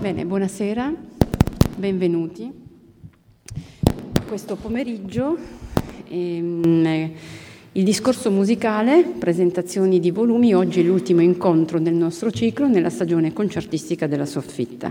Bene, buonasera, benvenuti. Questo pomeriggio il discorso musicale, presentazioni di volumi, oggi è l'ultimo incontro del nostro ciclo nella stagione concertistica della Soffitta.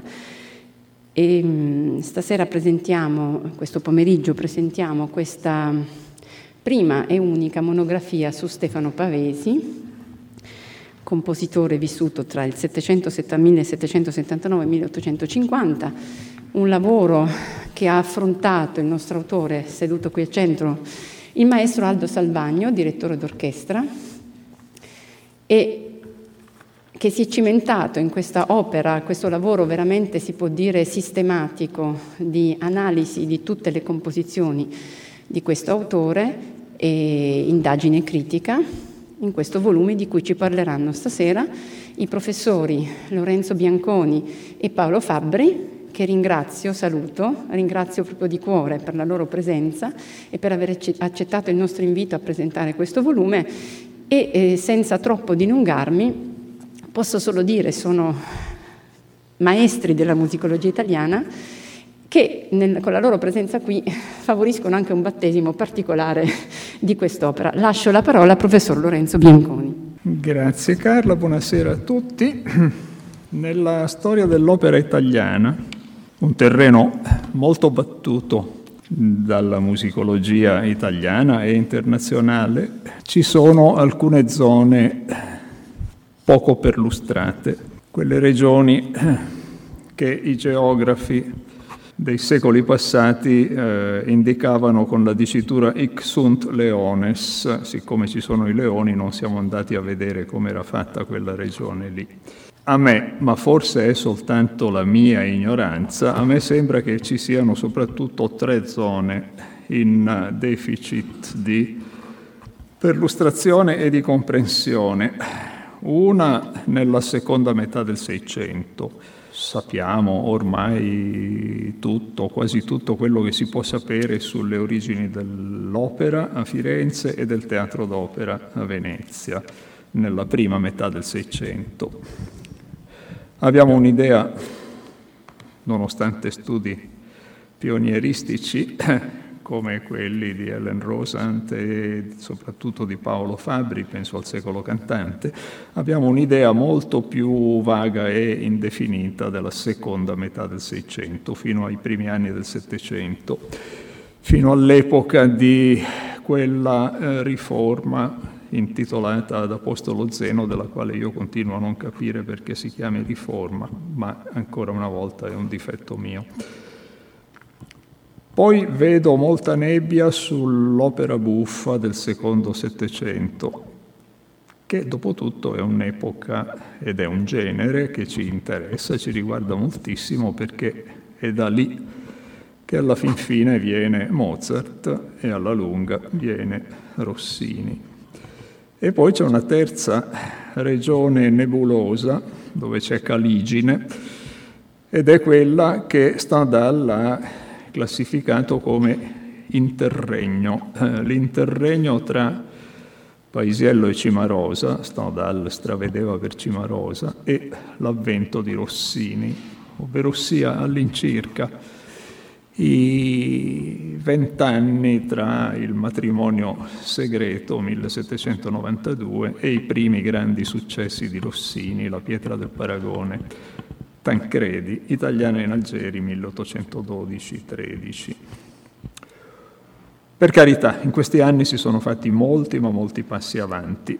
E stasera questo pomeriggio presentiamo questa prima e unica monografia su Stefano Pavesi, compositore vissuto tra il 1779 e il 1850, un lavoro che ha affrontato il nostro autore, seduto qui al centro, il maestro Aldo Salvagno, direttore d'orchestra, e che si è cimentato in questa opera, questo lavoro veramente si può dire sistematico di analisi di tutte le composizioni di questo autore e indagine critica, in questo volume di cui ci parleranno stasera i professori Lorenzo Bianconi e Paolo Fabbri, che ringrazio proprio di cuore per la loro presenza e per aver accettato il nostro invito a presentare questo volume e senza troppo dilungarmi posso solo dire sono maestri della musicologia italiana che con la loro presenza qui favoriscono anche un battesimo particolare di quest'opera. Lascio la parola al professor Lorenzo Bianconi. Grazie Carla, buonasera a tutti. Nella storia dell'opera italiana, un terreno molto battuto dalla musicologia italiana e internazionale, ci sono alcune zone poco perlustrate, quelle regioni che i geografi dei secoli passati indicavano con la dicitura hic sunt leones. Siccome ci sono i leoni non siamo andati a vedere come era fatta quella regione lì. A me, ma forse è soltanto la mia ignoranza, a me sembra che ci siano soprattutto 3 zone in deficit di perlustrazione e di comprensione. Una nella seconda metà del Seicento. Sappiamo ormai quasi tutto quello che si può sapere sulle origini dell'opera a Firenze e del teatro d'opera a Venezia, nella prima metà del Seicento. Abbiamo un'idea, nonostante studi pionieristici come quelli di Ellen Rosant e soprattutto di Paolo Fabbri, penso al Secolo Cantante, abbiamo un'idea molto più vaga e indefinita della seconda metà del Seicento, fino ai primi anni del Settecento, fino all'epoca di quella riforma intitolata ad Apostolo Zeno, della quale io continuo a non capire perché si chiami riforma, ma ancora una volta è un difetto mio. Poi vedo molta nebbia sull'opera buffa del secondo Settecento, che dopo tutto è un'epoca ed è un genere che ci interessa, ci riguarda moltissimo, perché è da lì che alla fin fine viene Mozart e alla lunga viene Rossini. E poi c'è una terza regione nebulosa, dove c'è Caligine, ed è quella che Stendhal ha classificato come interregno, l'interregno tra Paisiello e Cimarosa, Stendhal stravedeva per Cimarosa, e l'avvento di Rossini, ovvero sia all'incirca i 20 anni tra il matrimonio segreto 1792 e i primi grandi successi di Rossini, La pietra del paragone, Tancredi, Italiana in Algeri 1812-13. Per carità, in questi anni si sono fatti molti passi avanti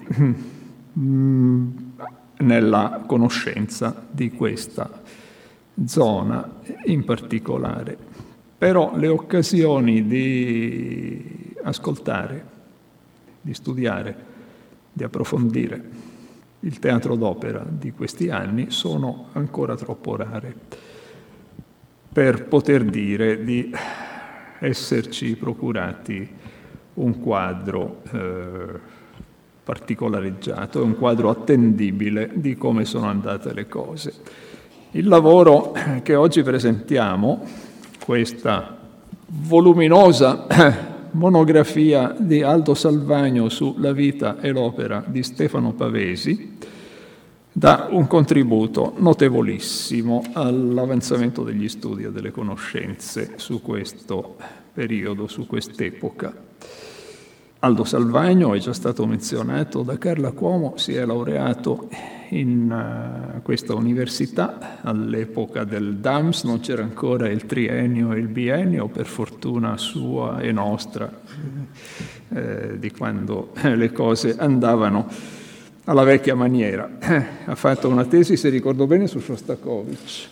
nella conoscenza di questa zona in particolare. Però le occasioni di ascoltare, di studiare, di approfondire il teatro d'opera di questi anni sono ancora troppo rare per poter dire di esserci procurati un quadro particolareggiato, un quadro attendibile di come sono andate le cose. Il lavoro che oggi presentiamo, questa voluminosa monografia di Aldo Salvagno sulla vita e l'opera di Stefano Pavesi, dà un contributo notevolissimo all'avanzamento degli studi e delle conoscenze su questo periodo, su quest'epoca. Aldo Salvagno, è già stato menzionato da Carla Cuomo, si è laureato in questa università all'epoca del DAMS, non c'era ancora il triennio e il biennio, per fortuna sua e nostra, di quando le cose andavano alla vecchia maniera. Ha fatto una tesi, se ricordo bene, su Shostakovich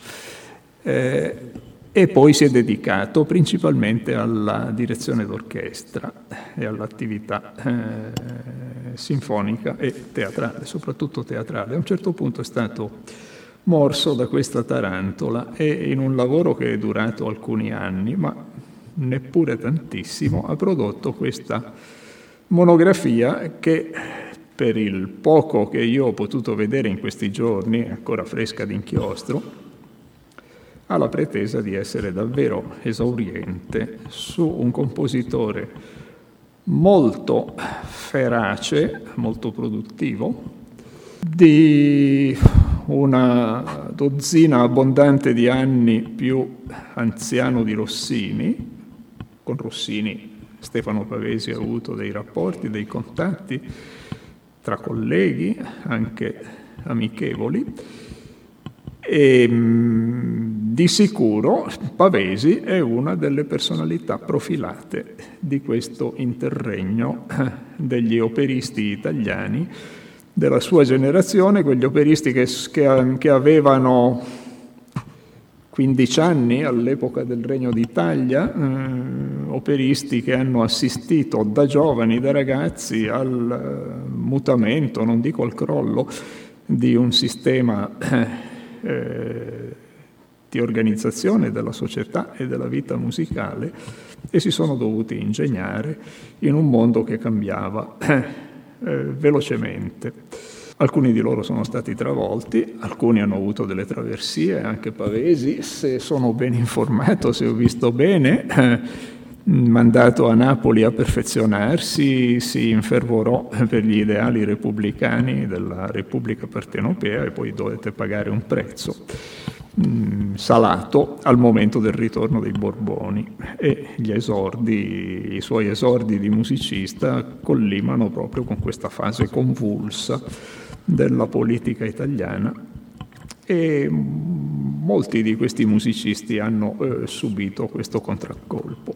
e poi si è dedicato principalmente alla direzione d'orchestra e all'attività sinfonica e teatrale, soprattutto teatrale. A un certo punto è stato morso da questa tarantola e in un lavoro che è durato alcuni anni, ma neppure tantissimo, ha prodotto questa monografia che, per il poco che io ho potuto vedere in questi giorni, ancora fresca d'inchiostro, ha la pretesa di essere davvero esauriente su un compositore molto ferace, molto produttivo, di una dozzina abbondante di anni più anziano di Rossini. Con Rossini Stefano Pavesi ha avuto dei rapporti, dei contatti tra colleghi, anche amichevoli, e di sicuro Pavesi è una delle personalità profilate di questo interregno degli operisti italiani della sua generazione, quegli operisti che avevano 15 anni all'epoca del Regno d'Italia, operisti che hanno assistito da giovani, da ragazzi, al mutamento, non dico al crollo, di un sistema di organizzazione della società e della vita musicale e si sono dovuti ingegnare in un mondo che cambiava velocemente. Alcuni di loro sono stati travolti, alcuni hanno avuto delle traversie, anche Pavesi, se sono ben informato, se ho visto bene, mandato a Napoli a perfezionarsi, si infervorò per gli ideali repubblicani della Repubblica Partenopea e poi dovette pagare un prezzo salato al momento del ritorno dei Borboni, e i suoi esordi di musicista collimano proprio con questa fase convulsa della politica italiana, e molti di questi musicisti hanno subito questo contraccolpo.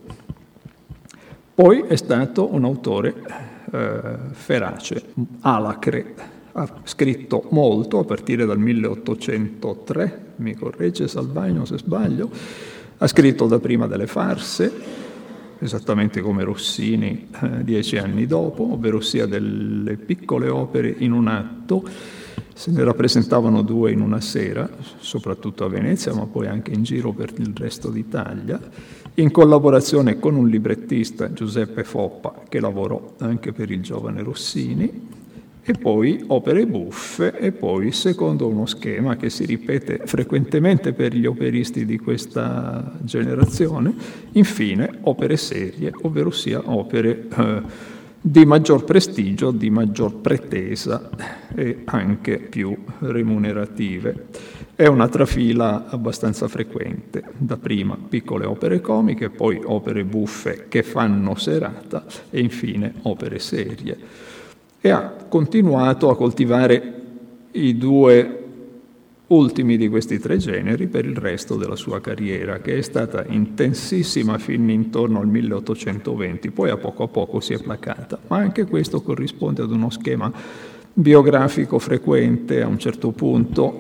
Poi è stato un autore ferace, alacre, ha scritto molto a partire dal 1803, mi corregge Salvagno se sbaglio, ha scritto dapprima delle farse, esattamente come Rossini 10 anni dopo, ovvero sia delle piccole opere in un atto. Se ne rappresentavano 2 in una sera, soprattutto a Venezia, ma poi anche in giro per il resto d'Italia, in collaborazione con un librettista, Giuseppe Foppa, che lavorò anche per il giovane Rossini, e poi opere buffe, e poi, secondo uno schema che si ripete frequentemente per gli operisti di questa generazione, infine opere serie, ovvero sia opere di maggior prestigio, di maggior pretesa e anche più remunerative. È una trafila abbastanza frequente, dapprima piccole opere comiche, poi opere buffe che fanno serata e infine opere serie. E ha continuato a coltivare i 2 ultimi di questi 3 generi per il resto della sua carriera, che è stata intensissima fin intorno al 1820, poi a poco si è placata, ma anche questo corrisponde ad uno schema biografico frequente. A un certo punto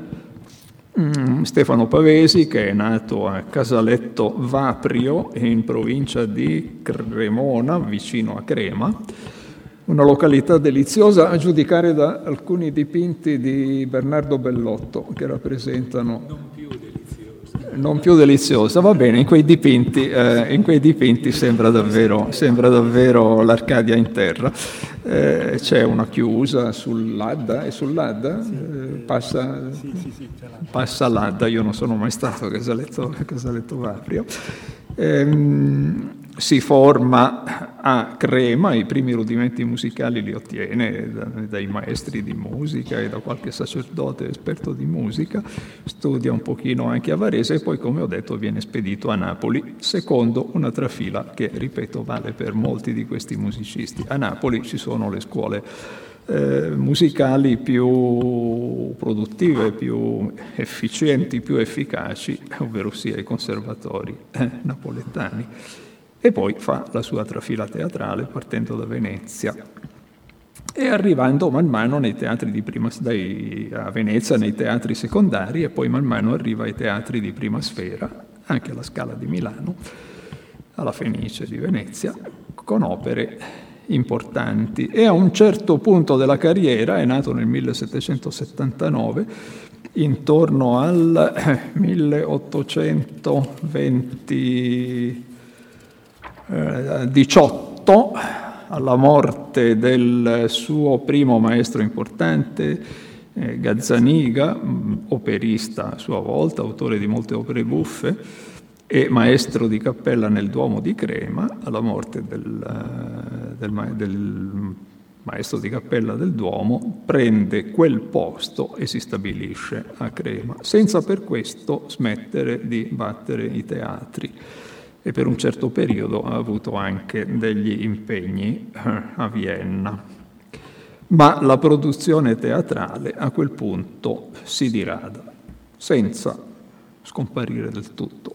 Stefano Pavesi, che è nato a Casaletto Vaprio in provincia di Cremona, vicino a Crema, una località deliziosa a giudicare da alcuni dipinti di Bernardo Bellotto che rappresentano... Non più deliziosa, va bene, in quei dipinti sembra davvero l'Arcadia in terra. C'è una chiusa sull'Adda, è sull'Adda? Passa l'Adda, io non sono mai stato a Casaletto Vaprio. si forma a Crema, i primi rudimenti musicali li ottiene dai maestri di musica e da qualche sacerdote esperto di musica, studia un pochino anche a Varese e poi, come ho detto, viene spedito a Napoli, secondo una trafila che, ripeto, vale per molti di questi musicisti. A Napoli ci sono le scuole musicali più produttive, più efficienti, più efficaci, ovvero sia i conservatori napoletani. E poi fa la sua trafila teatrale partendo da Venezia e arrivando man mano nei teatri di prima, a Venezia nei teatri secondari, e poi man mano arriva ai teatri di prima sfera, anche alla Scala di Milano, alla Fenice di Venezia, con opere importanti. E a un certo punto della carriera, è nato nel 1779, intorno al 1818, alla morte del suo primo maestro importante, Gazzaniga, operista a sua volta, autore di molte opere buffe e maestro di cappella nel Duomo di Crema. Alla morte del maestro di cappella del Duomo prende quel posto e si stabilisce a Crema, senza per questo smettere di battere i teatri. E per un certo periodo ha avuto anche degli impegni a Vienna. Ma la produzione teatrale a quel punto si dirada, senza scomparire del tutto.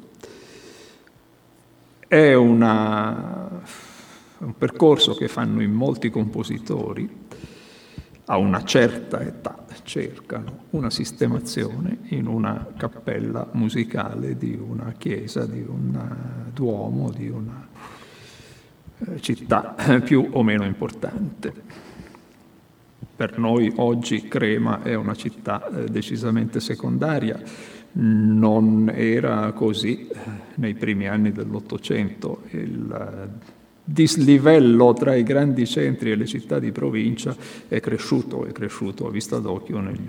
È un percorso che fanno in molti compositori, a una certa età cercano una sistemazione in una cappella musicale di una chiesa, di un duomo, di una città più o meno importante. Per noi oggi Crema è una città decisamente secondaria, non era così nei primi anni dell'Ottocento. Il dislivello tra i grandi centri e le città di provincia è cresciuto a vista d'occhio negli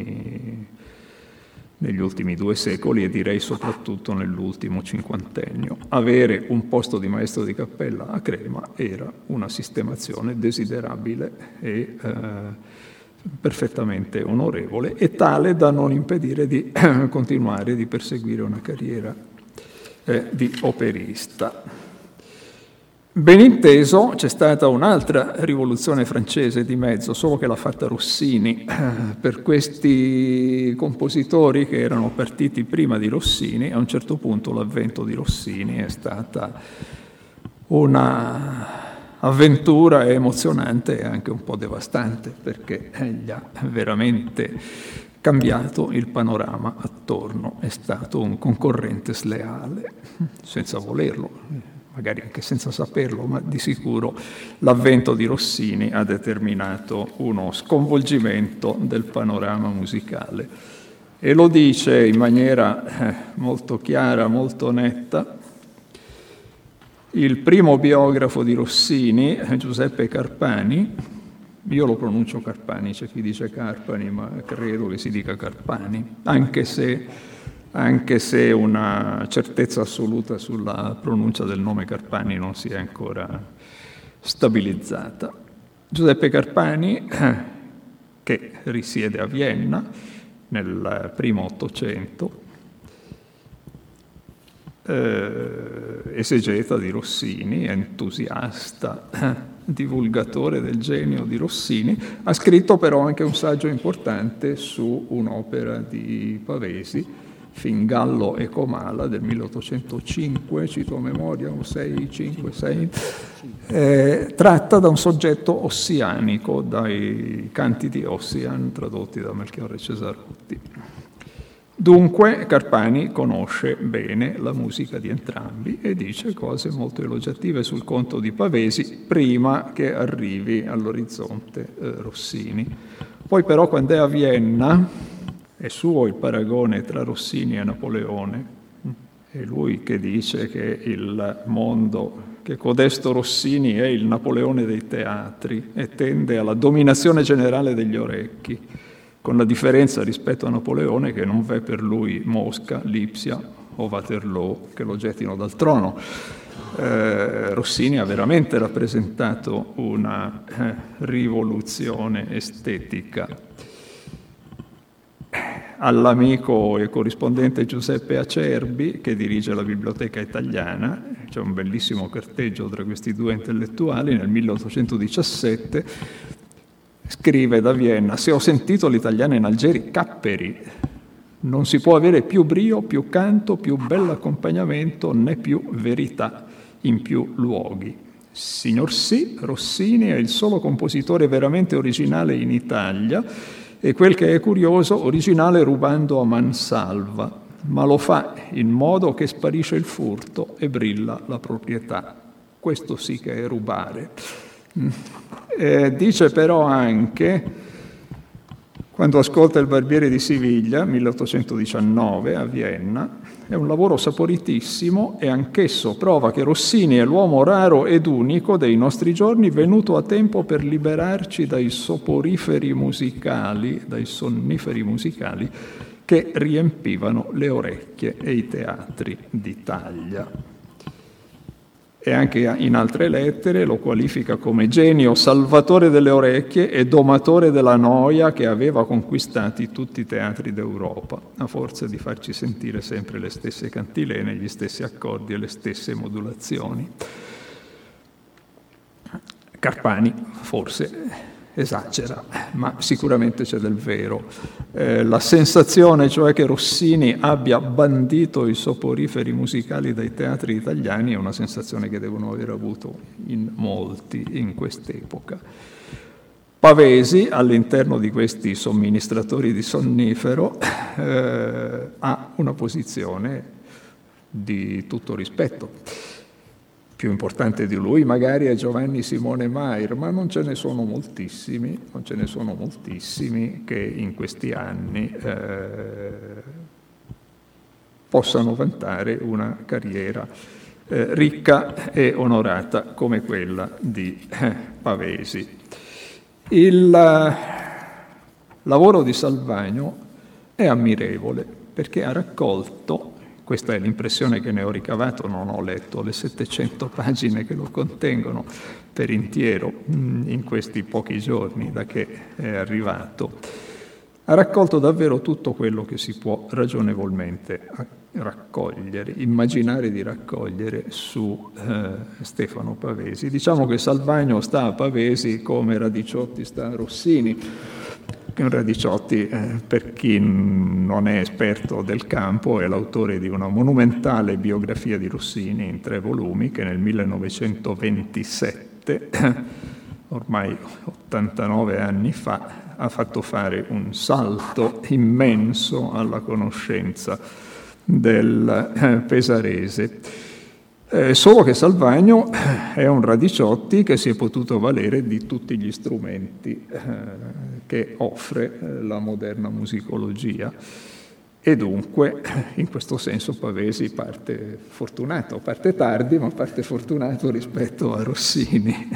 ultimi 2 secoli e direi soprattutto nell'ultimo cinquantennio. Avere un posto di maestro di cappella a Crema era una sistemazione desiderabile e perfettamente onorevole e tale da non impedire di continuare, di perseguire una carriera di operista. Ben inteso, c'è stata un'altra rivoluzione francese di mezzo, solo che l'ha fatta Rossini. Per questi compositori che erano partiti prima di Rossini, a un certo punto l'avvento di Rossini è stata una avventura emozionante e anche un po' devastante, perché gli ha veramente cambiato il panorama attorno. È stato un concorrente sleale, senza volerlo, magari anche senza saperlo, ma di sicuro l'avvento di Rossini ha determinato uno sconvolgimento del panorama musicale. E lo dice in maniera molto chiara, molto netta, il primo biografo di Rossini, Giuseppe Carpani. Io lo pronuncio Carpani, c'è chi dice Carpani, ma credo che si dica Carpani, anche se una certezza assoluta sulla pronuncia del nome Carpani non si è ancora stabilizzata. Giuseppe Carpani, che risiede a Vienna nel primo Ottocento, esegeta di Rossini, entusiasta, divulgatore del genio di Rossini, ha scritto però anche un saggio importante su un'opera di Pavesi, Fingallo e Comala, del 1805, cito a memoria, 6, tratta da un soggetto ossianico, dai canti di Ossian, tradotti da Melchiorre Cesarotti. Dunque Carpani conosce bene la musica di entrambi e dice cose molto elogiative sul conto di Pavesi prima che arrivi all'orizzonte Rossini. Poi però, quando è a Vienna, è suo il paragone tra Rossini e Napoleone. È lui che dice che il mondo, che codesto Rossini è il Napoleone dei teatri e tende alla dominazione generale degli orecchi, con la differenza rispetto a Napoleone che non v'è per lui Mosca, Lipsia o Waterloo che lo gettino dal trono. Rossini ha veramente rappresentato una rivoluzione estetica. All'amico e corrispondente Giuseppe Acerbi, che dirige la Biblioteca Italiana, c'è un bellissimo carteggio tra questi due intellettuali, nel 1817 scrive da Vienna: se ho sentito l'italiana in Algeri, capperi, non si può avere più brio, più canto, più bell'accompagnamento, né più verità in più luoghi. Signor sì, Rossini è il solo compositore veramente originale in Italia, e quel che è curioso, originale rubando a mansalva, ma lo fa in modo che sparisce il furto e brilla la proprietà. Questo sì che è rubare. Dice però anche, quando ascolta Il Barbiere di Siviglia, 1819, a Vienna, è un lavoro saporitissimo e anch'esso prova che Rossini è l'uomo raro ed unico dei nostri giorni, venuto a tempo per liberarci dai sonniferi musicali che riempivano le orecchie e i teatri d'Italia. E anche in altre lettere lo qualifica come genio salvatore delle orecchie e domatore della noia che aveva conquistati tutti i teatri d'Europa, a forza di farci sentire sempre le stesse cantilene, gli stessi accordi e le stesse modulazioni. Carpani forse esagera, ma sicuramente c'è del vero. La sensazione, cioè, che Rossini abbia bandito i soporiferi musicali dai teatri italiani, è una sensazione che devono aver avuto in molti in quest'epoca. Pavesi, all'interno di questi somministratori di sonnifero, ha una posizione di tutto rispetto. Più importante di lui magari è Giovanni Simone Mayr, ma non ce ne sono moltissimi che in questi anni possano vantare una carriera ricca e onorata come quella di Pavesi. Il lavoro di Salvagno è ammirevole perché ha raccolto, questa è l'impressione che ne ho ricavato, non ho letto le 700 pagine che lo contengono per intero in questi pochi giorni da che è arrivato, ha raccolto davvero tutto quello che si può ragionevolmente raccogliere, immaginare di raccogliere su Stefano Pavesi. Diciamo che Salvagno sta a Pavesi come Radiciotti sta a Rossini. Radiciotti, per chi non è esperto del campo, è l'autore di una monumentale biografia di Rossini in 3 volumi che nel 1927, ormai 89 anni fa, ha fatto fare un salto immenso alla conoscenza del pesarese. Solo che Salvagno è un Radiciotti che si è potuto valere di tutti gli strumenti che offre la moderna musicologia, e dunque in questo senso Pavesi parte fortunato, parte tardi ma parte fortunato rispetto a Rossini.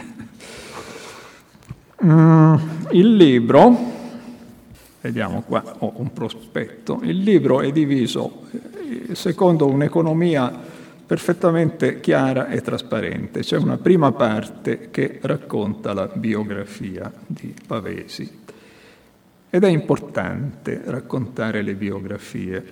Il libro, vediamo qua, ho un prospetto, il libro è diviso secondo un'economia perfettamente chiara e trasparente. C'è una prima parte che racconta la biografia di Pavesi, ed è importante raccontare le biografie.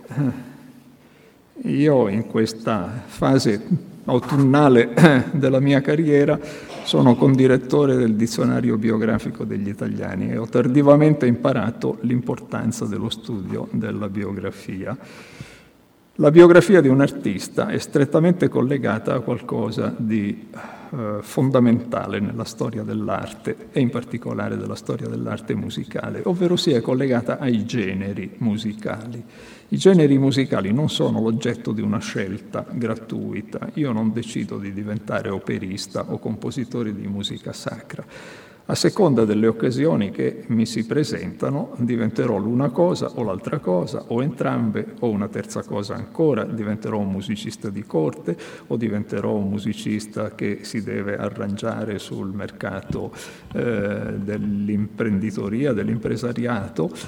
Io in questa fase autunnale della mia carriera sono condirettore del dizionario biografico degli italiani e ho tardivamente imparato l'importanza dello studio della biografia. La biografia di un artista è strettamente collegata a qualcosa di fondamentale nella storia dell'arte e in particolare della storia dell'arte musicale, ovvero sia è collegata ai generi musicali. I generi musicali non sono l'oggetto di una scelta gratuita. Io non decido di diventare operista o compositore di musica sacra. A seconda delle occasioni che mi si presentano, diventerò l'una cosa o l'altra cosa, o entrambe, o una terza cosa ancora. Diventerò un musicista di corte, o diventerò un musicista che si deve arrangiare sul mercato dell'imprenditoria, dell'impresariato.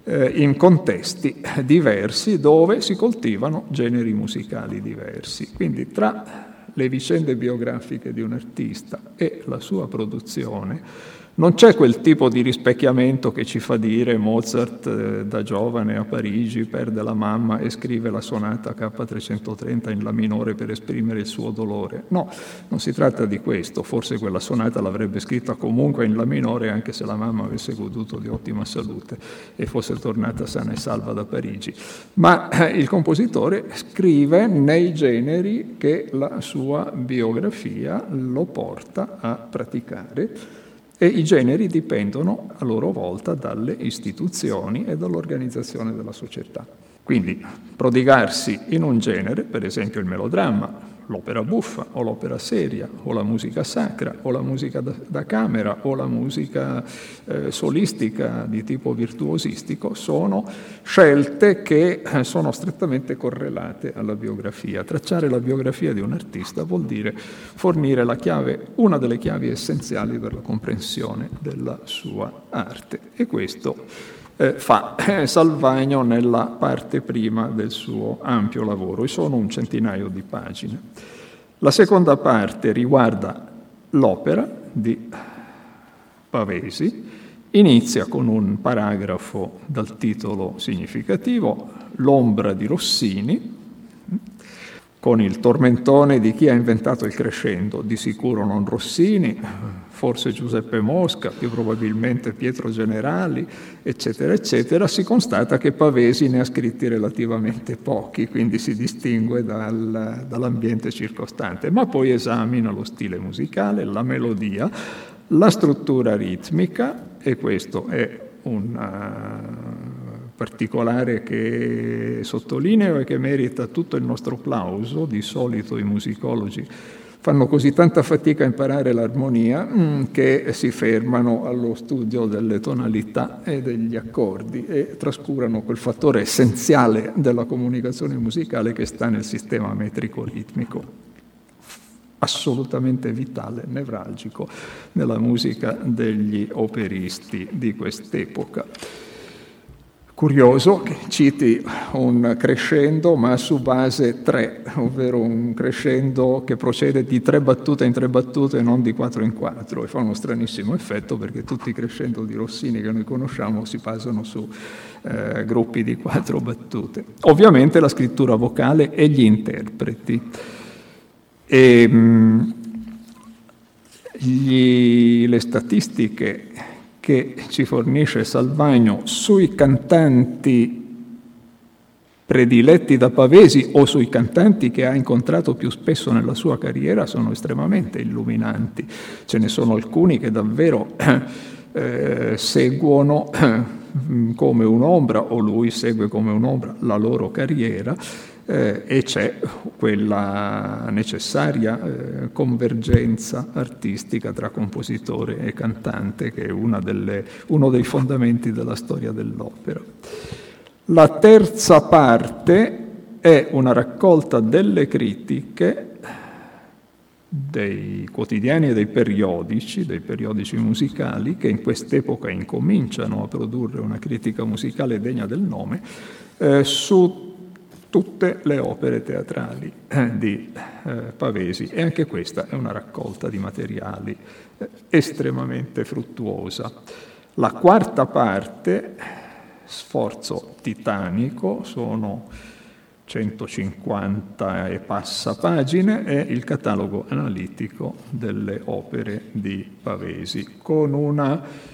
in contesti diversi dove si coltivano generi musicali diversi. Quindi tra le vicende biografiche di un artista e la sua produzione non c'è quel tipo di rispecchiamento che ci fa dire Mozart da giovane a Parigi perde la mamma e scrive la sonata K330 in La minore per esprimere il suo dolore. No, non si tratta di questo. Forse quella sonata l'avrebbe scritta comunque in La minore anche se la mamma avesse goduto di ottima salute e fosse tornata sana e salva da Parigi. Ma il compositore scrive nei generi che la sua biografia lo porta a praticare. E i generi dipendono a loro volta dalle istituzioni e dall'organizzazione della società. Quindi prodigarsi in un genere, per esempio il melodramma, l'opera buffa o l'opera seria, o la musica sacra, o la musica da camera, o la musica solistica di tipo virtuosistico, sono scelte che sono strettamente correlate alla biografia. Tracciare la biografia di un artista vuol dire fornire la chiave, una delle chiavi essenziali per la comprensione della sua arte. E questo fa Salvagno nella parte prima del suo ampio lavoro, e sono un centinaio di pagine. La seconda parte riguarda l'opera di Pavesi, inizia con un paragrafo dal titolo significativo, L'ombra di Rossini, con il tormentone di chi ha inventato il crescendo, di sicuro non Rossini, forse Giuseppe Mosca, più probabilmente Pietro Generali, eccetera, eccetera. Si constata che Pavesi ne ha scritti relativamente pochi, quindi si distingue dall'ambiente circostante, ma poi esamina lo stile musicale, la melodia, la struttura ritmica, e questo è un particolare che sottolineo e che merita tutto il nostro plauso. Di solito i musicologi fanno così tanta fatica a imparare l'armonia che si fermano allo studio delle tonalità e degli accordi e trascurano quel fattore essenziale della comunicazione musicale che sta nel sistema metrico-ritmico, assolutamente vitale, nevralgico nella musica degli operisti di quest'epoca. Curioso che citi un crescendo ma su base 3, ovvero un crescendo che procede di 3 battute in 3 battute e non di 4 in 4, e fa uno stranissimo effetto perché tutti i crescendo di Rossini che noi conosciamo si basano su gruppi di 4 battute. Ovviamente la scrittura vocale e gli interpreti. Le statistiche che ci fornisce Salvagno sui cantanti prediletti da Pavesi o sui cantanti che ha incontrato più spesso nella sua carriera sono estremamente illuminanti. Ce ne sono alcuni che davvero seguono come un'ombra, o lui segue come un'ombra, la loro carriera, e c'è quella necessaria convergenza artistica tra compositore e cantante che è uno dei fondamenti della storia dell'opera. La terza parte è una raccolta delle critiche dei quotidiani e dei periodici musicali che in quest'epoca incominciano a produrre una critica musicale degna del nome su tutte le opere teatrali di Pavesi, e anche questa è una raccolta di materiali estremamente fruttuosa. La quarta parte, sforzo titanico, sono 150 e passa pagine, è il catalogo analitico delle opere di Pavesi, con una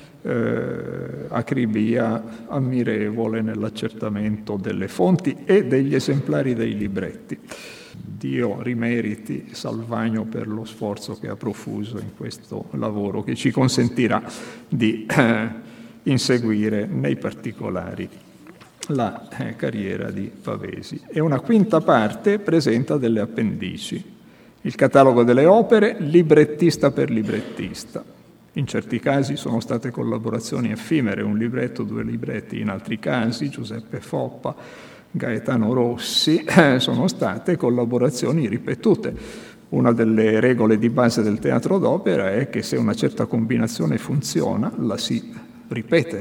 acribia ammirevole nell'accertamento delle fonti e degli esemplari dei libretti. Dio rimeriti Salvagno per lo sforzo che ha profuso in questo lavoro, che ci consentirà di inseguire nei particolari la carriera di Pavesi. E una quinta parte presenta delle appendici, il catalogo delle opere, librettista per librettista. In certi casi sono state collaborazioni effimere, un libretto, 2 libretti, in altri casi Giuseppe Foppa, Gaetano Rossi, sono state collaborazioni ripetute. Una delle regole di base del teatro d'opera è che se una certa combinazione funziona, la si ripete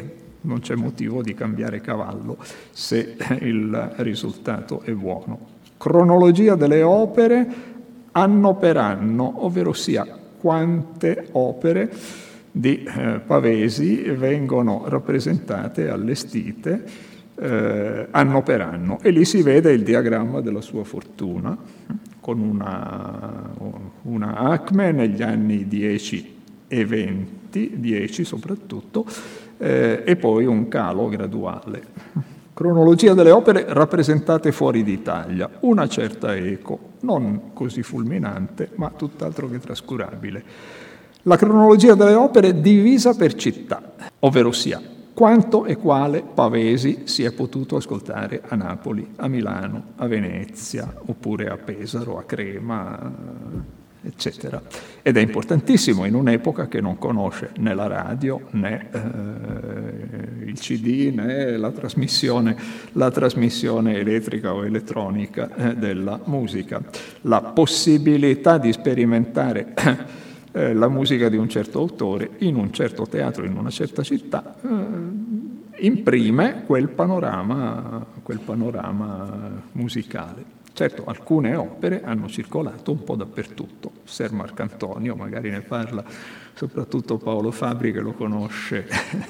non c'è motivo di cambiare cavallo se il risultato è buono. Cronologia delle opere anno per anno, ovvero sia quante opere di Pavesi vengono rappresentate, allestite anno per anno, e lì si vede il diagramma della sua fortuna con una acme negli anni 10 e 20, 10 soprattutto, e poi un calo graduale. Cronologia delle opere rappresentate fuori d'Italia, una certa eco, non così fulminante, ma tutt'altro che trascurabile. La cronologia delle opere divisa per città, ovvero sia quanto e quale Pavesi si è potuto ascoltare a Napoli, a Milano, a Venezia, oppure a Pesaro, a Crema, eccetera. Ed è importantissimo in un'epoca che non conosce né la radio, né il CD, né la trasmissione elettrica o elettronica della musica. La possibilità di sperimentare la musica di un certo autore in un certo teatro, in una certa città, imprime quel panorama musicale. Certo, alcune opere hanno circolato un po' dappertutto. Ser Marcantonio, magari ne parla soprattutto Paolo Fabri, che lo conosce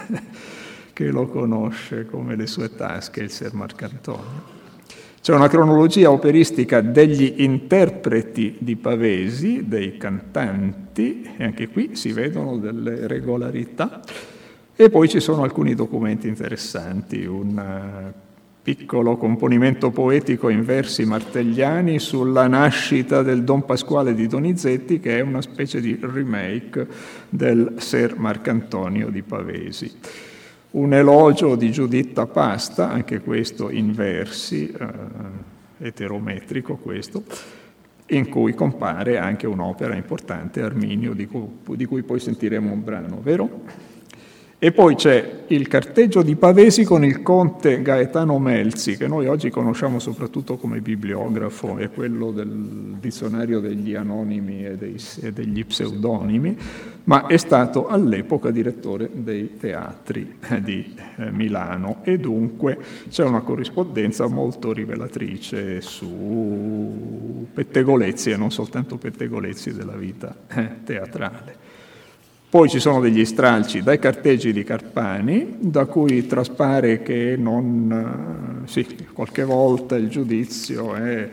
come le sue tasche, il Ser Marcantonio. C'è una cronologia operistica degli interpreti di Pavesi, dei cantanti, e anche qui si vedono delle regolarità. E poi ci sono alcuni documenti interessanti, un piccolo componimento poetico in versi martegliani sulla nascita del Don Pasquale di Donizetti, che è una specie di remake del Ser Marcantonio di Pavesi. Un elogio di Giuditta Pasta, anche questo in versi, eterometrico questo, in cui compare anche un'opera importante, Arminio, di cui poi sentiremo un brano, vero? E poi c'è il carteggio di Pavesi con il conte Gaetano Melzi, che noi oggi conosciamo soprattutto come bibliografo, è quello del dizionario degli anonimi e degli pseudonimi, ma è stato all'epoca direttore dei teatri di Milano, e dunque c'è una corrispondenza molto rivelatrice su pettegolezzi, e non soltanto pettegolezzi della vita teatrale. Poi ci sono degli stralci dai carteggi di Carpani, da cui traspare che qualche volta il giudizio è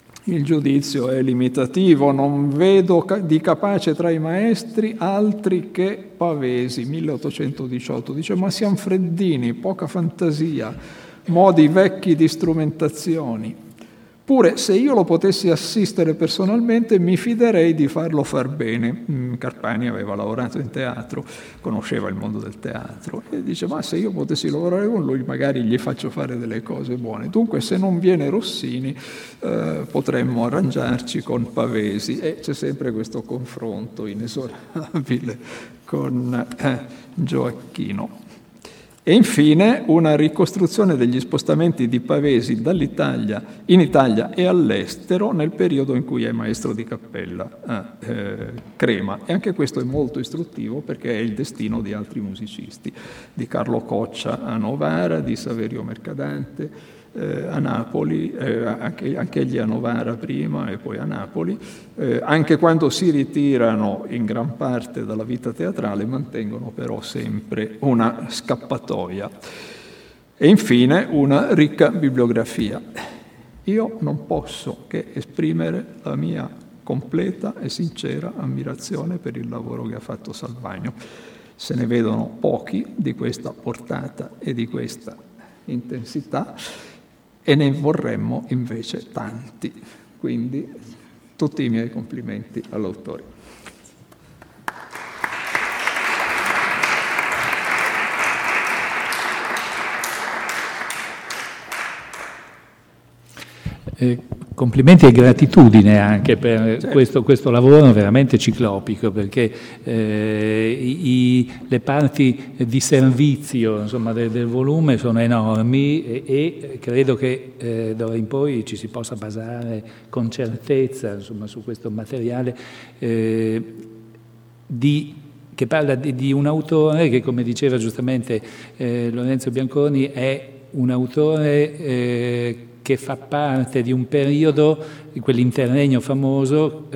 limitativo. Non vedo di capace tra i maestri altri che Pavesi, 1818. Dice, ma siamo freddini, poca fantasia, modi vecchi di strumentazioni. Pure se io lo potessi assistere personalmente mi fiderei di farlo far bene. Carpani aveva lavorato in teatro, conosceva il mondo del teatro, e dice, ma se io potessi lavorare con lui magari gli faccio fare delle cose buone. Dunque se non viene Rossini potremmo arrangiarci con Pavesi, e c'è sempre questo confronto inesorabile con Gioacchino. E infine una ricostruzione degli spostamenti di Pavesi in Italia e all'estero nel periodo in cui è maestro di cappella a Crema. E anche questo è molto istruttivo, perché è il destino di altri musicisti, di Carlo Coccia a Novara, di Saverio Mercadante a Napoli, anche egli a Novara prima e poi a Napoli. Anche quando si ritirano in gran parte dalla vita teatrale, mantengono però sempre una scappatoia. E infine una ricca bibliografia. Io non posso che esprimere la mia completa e sincera ammirazione per il lavoro che ha fatto Salvagno. Se ne vedono pochi di questa portata e di questa intensità, e ne vorremmo invece tanti. Quindi tutti i miei complimenti all'autore. Complimenti e gratitudine anche per questo lavoro veramente ciclopico, perché le parti di servizio, insomma, del volume sono enormi, e credo che d'ora in poi ci si possa basare con certezza, insomma, su questo materiale di che parla di un autore che, come diceva giustamente Lorenzo Bianconi, è un autore che fa parte di un periodo, di quell'interregno famoso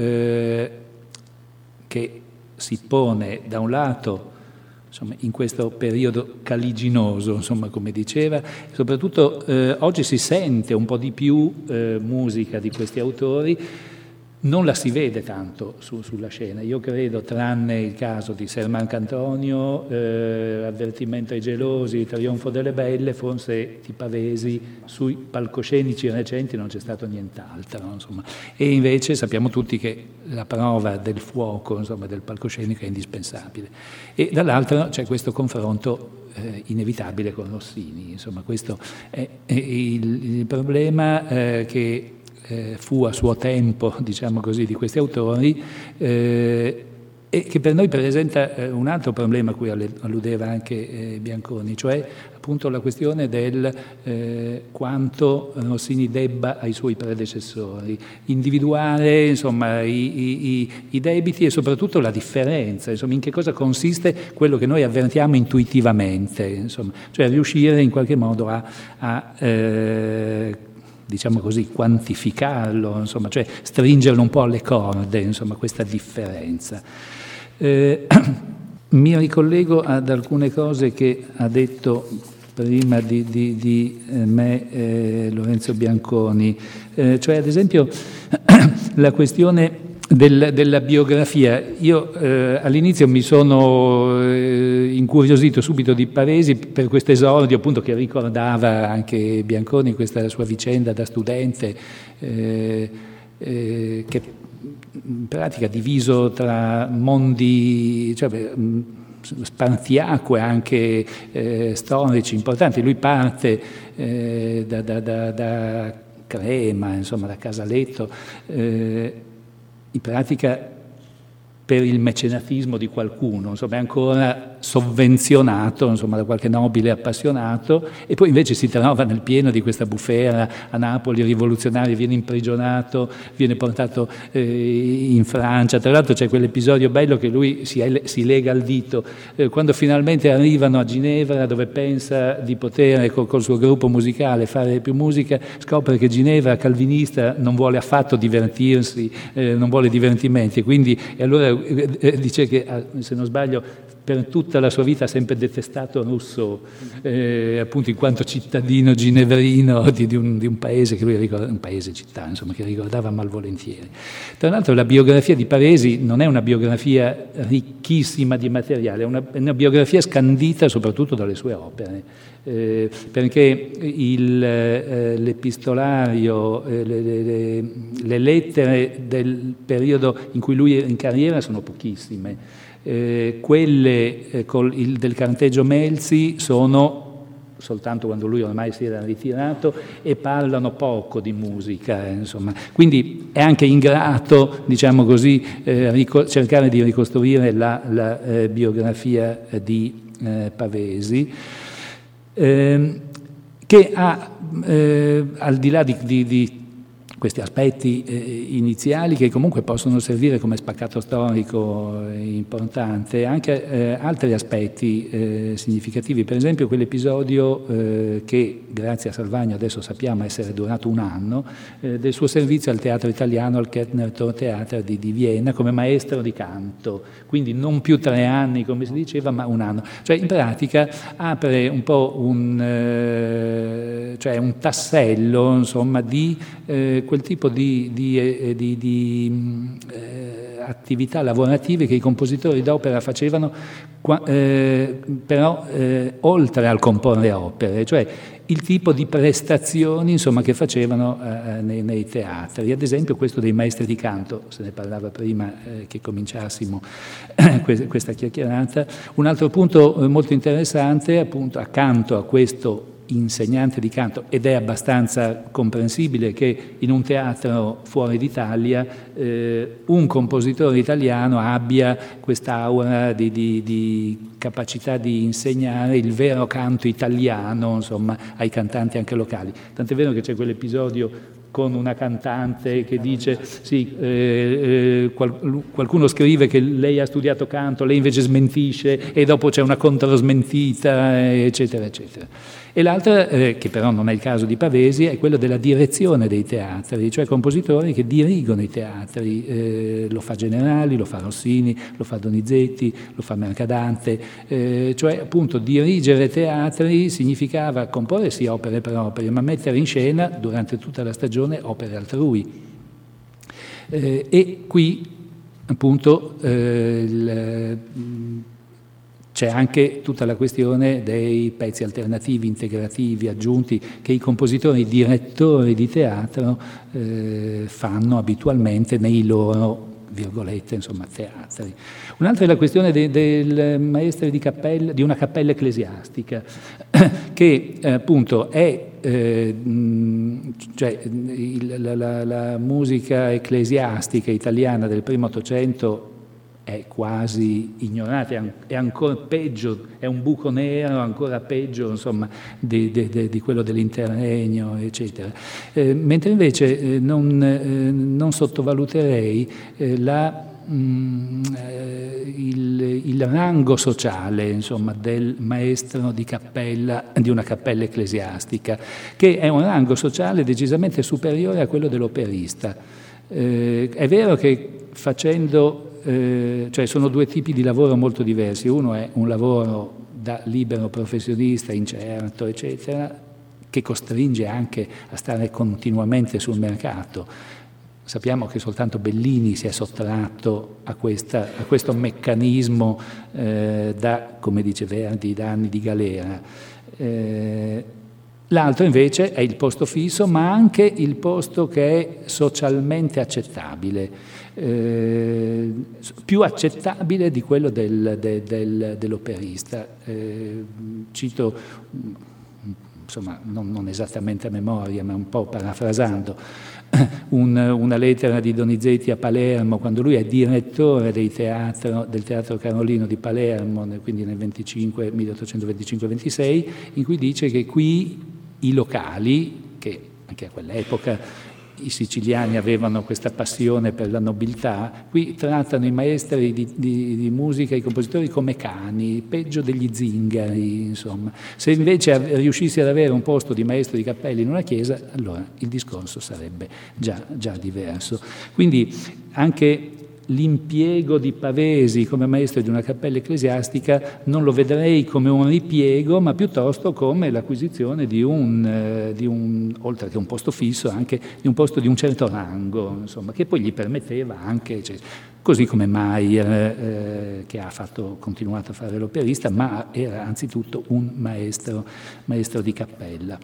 che si pone da un lato, insomma, in questo periodo caliginoso, insomma, come diceva, soprattutto oggi si sente un po' di più musica di questi autori, non la si vede tanto sulla scena. Io credo, tranne il caso di Ser Marcantonio, Avvertimento ai gelosi, Trionfo delle belle, forse di Pavesi sui palcoscenici recenti non c'è stato nient'altro, insomma. E invece sappiamo tutti che la prova del fuoco, insomma, del palcoscenico è indispensabile. E dall'altro c'è questo confronto inevitabile con Rossini, insomma, questo è il problema che fu a suo tempo, diciamo così, di questi autori, e che per noi presenta un altro problema a cui alludeva anche Bianconi, cioè appunto la questione del quanto Rossini debba ai suoi predecessori, individuare, insomma, i debiti e soprattutto la differenza, insomma, in che cosa consiste quello che noi avvertiamo intuitivamente, insomma, cioè riuscire in qualche modo a diciamo così, quantificarlo, insomma, cioè stringerlo un po' alle corde, insomma, questa differenza. Mi ricollego ad alcune cose che ha detto prima di me Lorenzo Bianconi, cioè ad esempio la questione della biografia. Io all'inizio mi sono incuriosito subito di Pavesi per questo esordio, appunto, che ricordava anche Bianconi, questa sua vicenda da studente, che in pratica diviso tra mondi, cioè, spartiacque anche storici importanti. Lui parte da Crema, insomma, da Casaletto, in pratica per il mecenatismo di qualcuno, insomma, è ancora sovvenzionato, insomma, da qualche nobile appassionato, e poi invece si trova nel pieno di questa bufera a Napoli, rivoluzionario, viene imprigionato, viene portato in Francia. Tra l'altro c'è quell'episodio bello che lui si lega al dito quando finalmente arrivano a Ginevra, dove pensa di poter col suo gruppo musicale fare più musica, scopre che Ginevra, calvinista, non vuole affatto divertirsi, non vuole divertimenti, e allora dice che, se non sbaglio, per tutta la sua vita ha sempre detestato Rousseau, appunto in quanto cittadino ginevrino di un paese che lui ricorda, un paese città, insomma, che ricordava malvolentieri. Tra l'altro la biografia di Pavesi non è una biografia ricchissima di materiale, è una biografia scandita soprattutto dalle sue opere, perché l'epistolario, le lettere del periodo in cui lui era in carriera sono pochissime. Quelle del Canteggio Melzi sono soltanto quando lui ormai si era ritirato e parlano poco di musica, insomma. Quindi è anche ingrato, diciamo così, cercare di ricostruire la biografia di Pavesi, che ha, al di là di questi aspetti iniziali, che comunque possono servire come spaccato storico importante, anche altri aspetti significativi, per esempio quell'episodio che grazie a Salvagno adesso sappiamo essere durato un anno, del suo servizio al Teatro Italiano, al Kettner Theater di Vienna, come maestro di canto, quindi non più 3 anni come si diceva, ma un anno. Cioè in pratica apre un po' un tassello, insomma, di quel tipo di attività lavorative che i compositori d'opera facevano, però oltre al comporre opere, cioè il tipo di prestazioni, insomma, che facevano nei teatri. Ad esempio questo dei maestri di canto, se ne parlava prima che cominciassimo questa chiacchierata. Un altro punto molto interessante, appunto, accanto a questo insegnante di canto, ed è abbastanza comprensibile che in un teatro fuori d'Italia un compositore italiano abbia quest'aura di capacità di insegnare il vero canto italiano, insomma, ai cantanti anche locali. Tant'è vero che c'è quell'episodio con una cantante che dice sì, qualcuno scrive che lei ha studiato canto, lei invece smentisce e dopo c'è una controsmentita, eccetera, eccetera. E l'altra, che però non è il caso di Pavesi, è quello della direzione dei teatri, cioè compositori che dirigono i teatri, lo fa Generali, lo fa Rossini, lo fa Donizetti, lo fa Mercadante, cioè appunto dirigere teatri significava comporre sì opere proprie, ma mettere in scena durante tutta la stagione opere altrui. E qui appunto c'è anche tutta la questione dei pezzi alternativi, integrativi, aggiunti, che i compositori direttori di teatro fanno abitualmente nei loro, virgolette, insomma, teatri. Un'altra è la questione del maestro di cappella, di una cappella ecclesiastica, che appunto è, cioè la musica ecclesiastica italiana del primo Ottocento è quasi ignorata, è ancora peggio, è un buco nero ancora peggio, insomma, di quello dell'Interregno, eccetera. Mentre invece non sottovaluterei il rango sociale, insomma, del maestro di cappella, di una cappella ecclesiastica, che è un rango sociale decisamente superiore a quello dell'operista. È vero che facendo cioè sono due tipi di lavoro molto diversi. Uno è un lavoro da libero professionista, incerto, eccetera, che costringe anche a stare continuamente sul mercato. Sappiamo che soltanto Bellini si è sottratto a questo meccanismo da, come dice Verdi, da anni di galera. L'altro invece è il posto fisso, ma anche il posto che è socialmente accettabile, più accettabile di quello dell'operista. Cito, insomma, non esattamente a memoria, ma un po' parafrasando, una lettera di Donizetti a Palermo, quando lui è direttore del Teatro Carolino di Palermo, quindi nel 1825-26, in cui dice che qui i locali, che anche a quell'epoca i siciliani avevano questa passione per la nobiltà, qui trattano i maestri di musica, i compositori come cani, peggio degli zingari, insomma. Se invece riuscissi ad avere un posto di maestro di cappella in una chiesa, allora il discorso sarebbe già diverso. Quindi anche l'impiego di Pavesi come maestro di una cappella ecclesiastica non lo vedrei come un ripiego, ma piuttosto come l'acquisizione di un oltre che un posto fisso, anche di un posto di un certo rango, insomma, che poi gli permetteva anche, cioè, così come Maier, che ha continuato a fare l'operista, ma era anzitutto un maestro di cappella.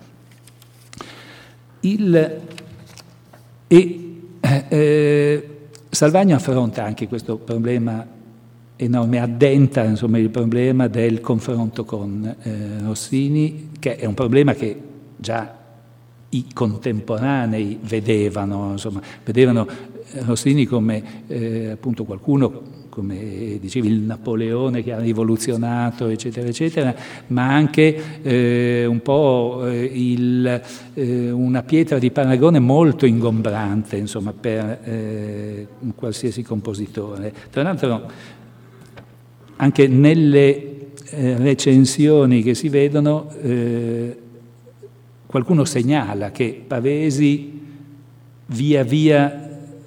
Salvagno affronta anche questo problema enorme, addenta, insomma, il problema del confronto con Rossini, che è un problema che già i contemporanei vedevano Rossini come appunto qualcuno, come dicevi, il Napoleone che ha rivoluzionato, eccetera, eccetera, ma anche un po' una pietra di paragone molto ingombrante, insomma, per un qualsiasi compositore. Tra l'altro, anche nelle recensioni che si vedono, qualcuno segnala che Pavesi via via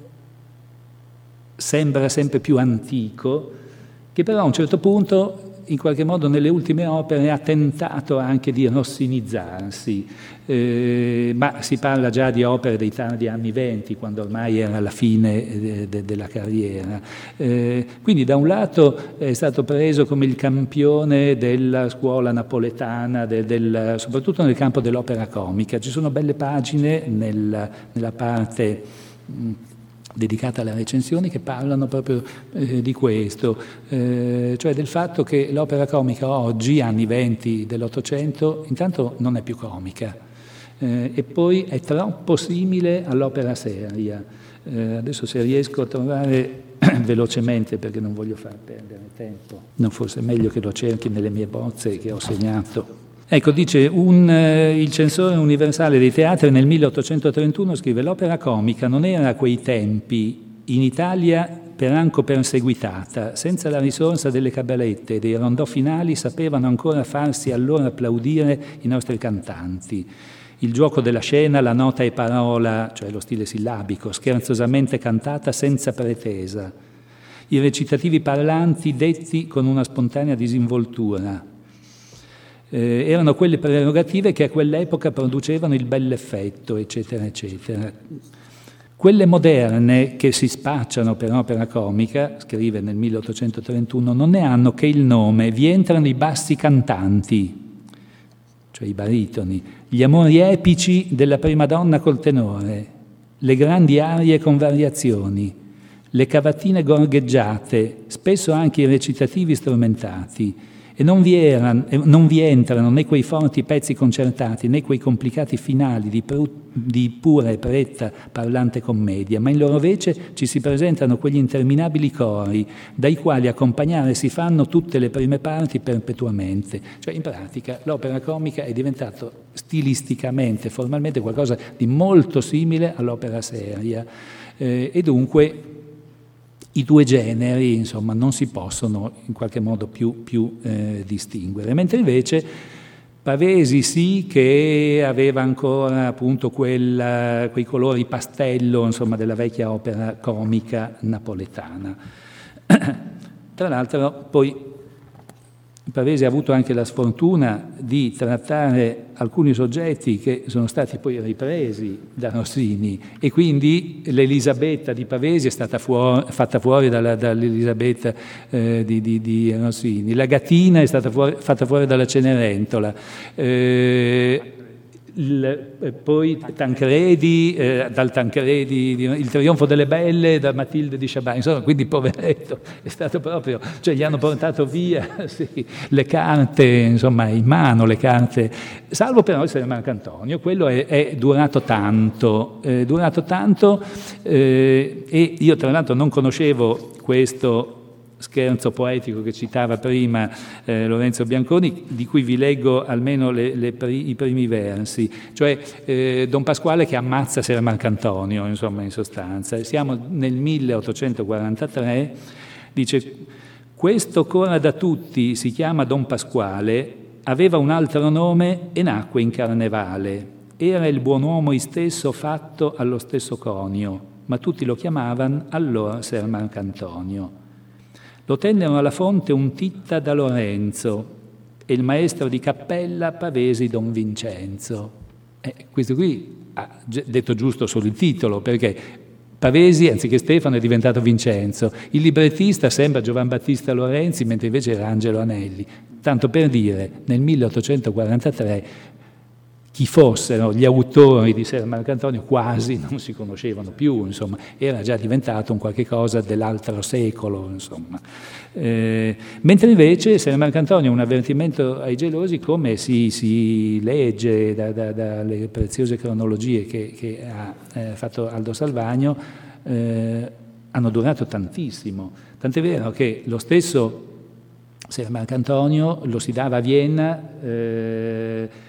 sembra sempre più antico, che però a un certo punto, in qualche modo nelle ultime opere, ha tentato anche di rossinizzarsi, ma si parla già di opere dei tardi anni *20, quando ormai era alla fine della carriera. Quindi da un lato è stato preso come il campione della scuola napoletana, soprattutto nel campo dell'opera comica. Ci sono belle pagine nella parte dedicata alle recensioni che parlano proprio di questo, cioè del fatto che l'opera comica oggi, anni 20 dell'Ottocento, intanto non è più comica e poi è troppo simile all'opera seria. Adesso se riesco a trovare velocemente, perché non voglio far perdere tempo, non, forse è meglio che lo cerchi nelle mie bozze che ho segnato. Ecco, dice il censore universale dei teatri nel 1831 scrive: l'opera comica non era a quei tempi in Italia peranco perseguitata, senza la risorsa delle cabarette e dei rondò finali sapevano ancora farsi allora applaudire i nostri cantanti. Il gioco della scena, la nota e parola, cioè lo stile sillabico, scherzosamente cantata senza pretesa. I recitativi parlanti detti con una spontanea disinvoltura. Erano quelle prerogative che a quell'epoca producevano il bell'effetto, eccetera, eccetera. Quelle moderne che si spacciano per opera comica, scrive nel 1831, non ne hanno che il nome, vi entrano i bassi cantanti, cioè i baritoni, gli amori epici della prima donna col tenore, le grandi arie con variazioni, le cavatine gorgheggiate, spesso anche i recitativi strumentati, e non vi entrano né quei forti pezzi concertati né quei complicati finali di pura e pretta parlante commedia, ma in loro vece ci si presentano quegli interminabili cori dai quali accompagnare si fanno tutte le prime parti perpetuamente. Cioè, in pratica, l'opera comica è diventato stilisticamente, formalmente qualcosa di molto simile all'opera seria, e dunque i due generi, insomma, non si possono in qualche modo più distinguere, mentre invece Pavesi sì che aveva ancora appunto quei colori pastello, insomma, della vecchia opera comica napoletana. Tra l'altro poi Pavesi ha avuto anche la sfortuna di trattare alcuni soggetti che sono stati poi ripresi da Rossini, e quindi l'Elisabetta di Pavesi è stata fatta fuori dall'Elisabetta di Rossini, la Gatina è stata fatta fuori dalla Cenerentola, poi Tancredi, dal Tancredi, il Trionfo delle Belle, da Matilde di Chabannes, insomma, quindi poveretto è stato proprio, cioè gli hanno portato via le carte, insomma, in mano le carte, salvo però il Servo Marcantonio, quello è durato tanto, e io tra l'altro non conoscevo questo scherzo poetico che citava prima Lorenzo Bianconi, di cui vi leggo almeno i primi versi, cioè Don Pasquale che ammazza Ser Marcantonio, insomma, in sostanza. Siamo nel 1843, dice: questo ch'ora da tutti si chiama Don Pasquale aveva un altro nome e nacque in Carnevale, era il buon uomo istesso fatto allo stesso conio, ma tutti lo chiamavan allora Ser Marcantonio. Lo tennero alla fonte un Titta da Lorenzo e il maestro di cappella Pavesi Don Vincenzo. Questo qui ha detto giusto solo il titolo, perché Pavesi, anziché Stefano, è diventato Vincenzo. Il librettista sembra Giovan Battista Lorenzi, mentre invece era Angelo Anelli. Tanto per dire, nel 1843 chi fossero gli autori di Ser Marcantonio quasi non si conoscevano più, insomma, era già diventato un qualche cosa dell'altro secolo, insomma. Mentre invece Ser Marcantonio è un avvertimento ai gelosi, come si legge dalle preziose cronologie che ha fatto Aldo Salvagno, hanno durato tantissimo, tant'è vero che lo stesso Ser Marcantonio lo si dava a Vienna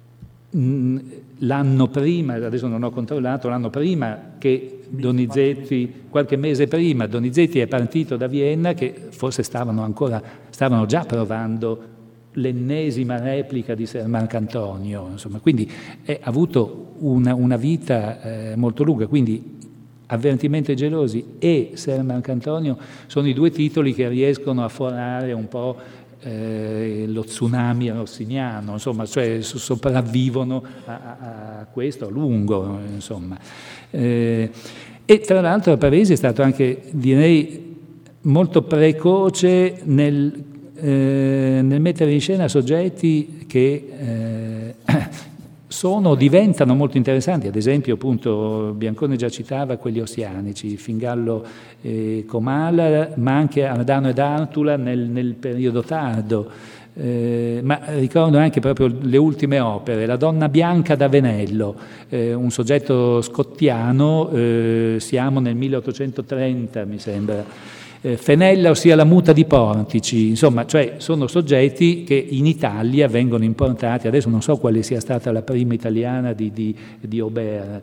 l'anno prima, adesso non ho controllato, l'anno prima che Donizetti, qualche mese prima, Donizetti è partito da Vienna, che forse stavano già provando l'ennesima replica di Ser Marcantonio, insomma, quindi ha avuto una vita molto lunga, quindi Avvertimento ai gelosi e Ser Marcantonio sono i due titoli che riescono a forare un po' lo tsunami rossiniano, insomma, cioè sopravvivono a questo a lungo, insomma. E tra l'altro Pavesi è stato anche, direi, molto precoce nel mettere in scena soggetti che sono o diventano molto interessanti. Ad esempio, appunto, Bianconi già citava quelli ossianici, Fingallo e Comala, ma anche Ardano ed Artula nel periodo tardo. Ma ricordo anche proprio le ultime opere, La donna bianca da Venello, un soggetto scottiano, siamo nel 1830, mi sembra. Fenella, ossia la muta di Portici, insomma, cioè sono soggetti che in Italia vengono importati. Adesso non so quale sia stata la prima italiana di Aubert,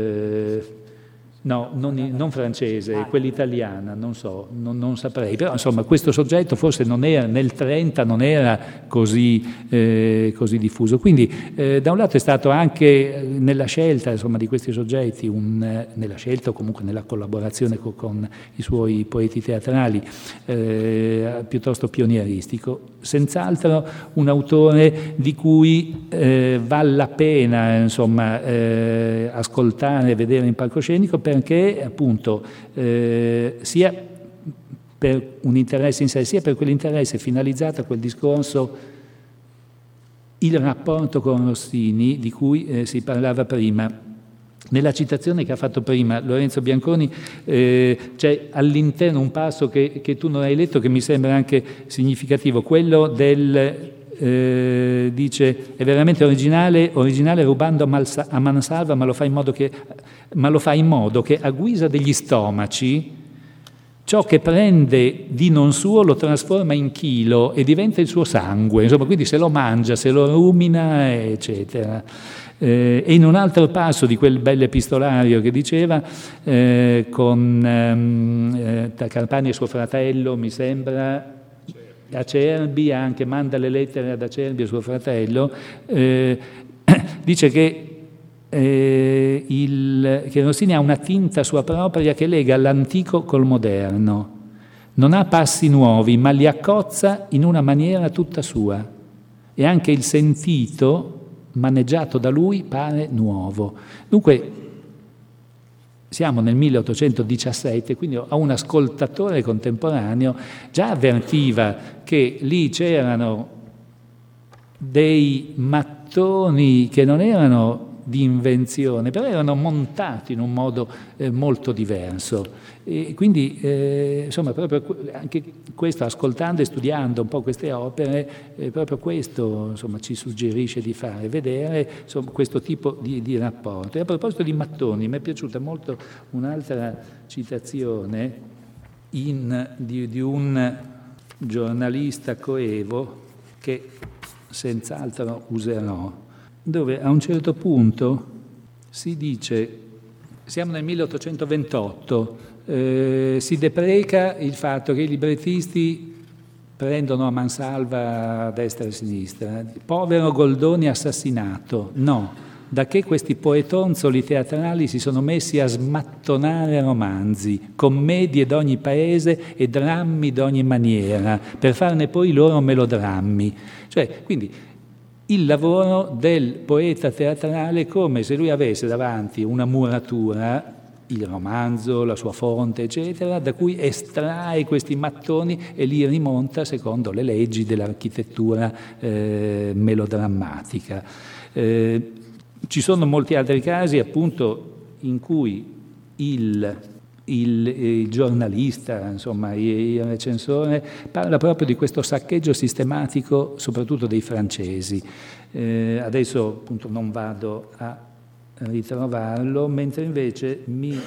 no, non francese, quella italiana, non so, non saprei, però insomma questo soggetto forse non era, nel 30 non era così diffuso, quindi da un lato è stato anche nella scelta, insomma, di questi soggetti, nella scelta o comunque nella collaborazione con i suoi poeti teatrali, piuttosto pionieristico, senz'altro un autore di cui vale la pena, insomma, ascoltare e vedere in palcoscenico, perché appunto sia per un interesse in sé, sia per quell'interesse finalizzato a quel discorso, il rapporto con Rossini di cui si parlava prima. Nella citazione che ha fatto prima Lorenzo Bianconi c'è all'interno un passo che tu non hai letto, che mi sembra anche significativo, quello del dice è veramente originale rubando a mansalva, ma lo fa in modo che a guisa degli stomaci ciò che prende di non suo lo trasforma in chilo e diventa il suo sangue, insomma, quindi se lo mangia, se lo rumina, eccetera. E in un altro passo di quel bel epistolario che diceva con Carpani e suo fratello, mi sembra, Acerbi anche manda le lettere ad Acerbi e suo fratello, dice che Rossini ha una tinta sua propria che lega l'antico col moderno, non ha passi nuovi ma li accozza in una maniera tutta sua, e anche il sentito maneggiato da lui pare nuovo. Dunque siamo nel 1817, quindi a un ascoltatore contemporaneo già avvertiva che lì c'erano dei mattoni che non erano di invenzione, però erano montati in un modo molto diverso. E quindi, insomma, proprio anche questo, ascoltando e studiando un po' queste opere, proprio questo, insomma, ci suggerisce di fare, vedere, insomma, questo tipo di rapporto. E a proposito di mattoni, mi è piaciuta molto un'altra citazione di un giornalista coevo che senz'altro userò, dove a un certo punto si dice, siamo nel 1828, si depreca il fatto che i librettisti prendono a mansalva a destra e a sinistra, povero Goldoni assassinato, no, da che questi poetonzoli teatrali si sono messi a smattonare romanzi, commedie d'ogni paese e drammi d'ogni maniera, per farne poi i loro melodrammi. Cioè, quindi, il lavoro del poeta teatrale come se lui avesse davanti una muratura, il romanzo, la sua fonte, eccetera, da cui estrae questi mattoni e li rimonta secondo le leggi dell'architettura melodrammatica. Ci sono molti altri casi, appunto, in cui il giornalista, insomma, il recensore, parla proprio di questo saccheggio sistematico, soprattutto dei francesi. Adesso, appunto, non vado a ritrovarlo, mentre invece mi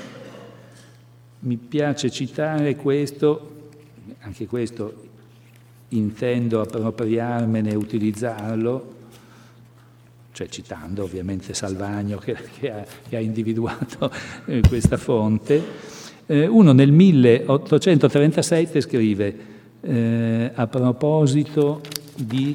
piace citare questo, anche questo intendo appropriarmene e utilizzarlo, cioè citando ovviamente Salvagno che ha individuato questa fonte. Uno nel 1837 scrive a proposito di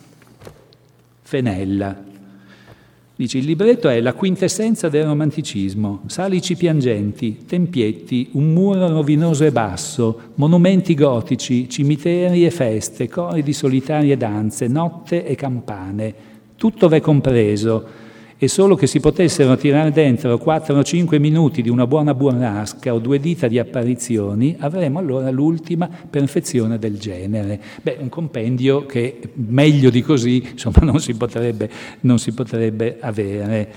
Fenella, dice: il libretto è la quintessenza del romanticismo, salici piangenti, tempietti, un muro rovinoso e basso, monumenti gotici, cimiteri e feste, cori di solitarie danze, notte e campane, tutto v'è compreso, e solo che si potessero tirare dentro 4 o 5 minuti di una buona burrasca o 2 dita di apparizioni, avremo allora l'ultima perfezione del genere. Beh, un compendio che meglio di così, insomma, non si potrebbe avere.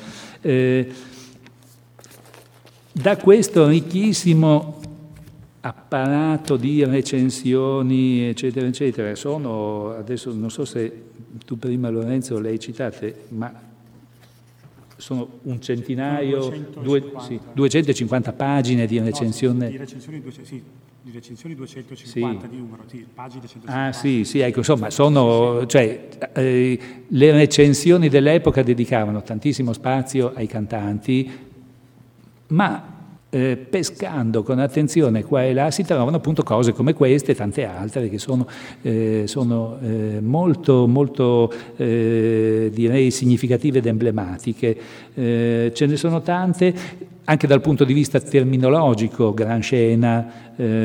Da questo ricchissimo apparato di recensioni, eccetera, eccetera, adesso non so se tu prima, Lorenzo, le hai citate, ma sono un centinaio, 250 pagine di recensione. Di recensioni 250 di numero, pagine 150. Ah sì, ecco, insomma, sono, le recensioni dell'epoca dedicavano tantissimo spazio ai cantanti, ma pescando con attenzione qua e là si trovano appunto cose come queste e tante altre che sono molto direi significative ed emblematiche. Ce ne sono tante anche dal punto di vista terminologico, gran scena,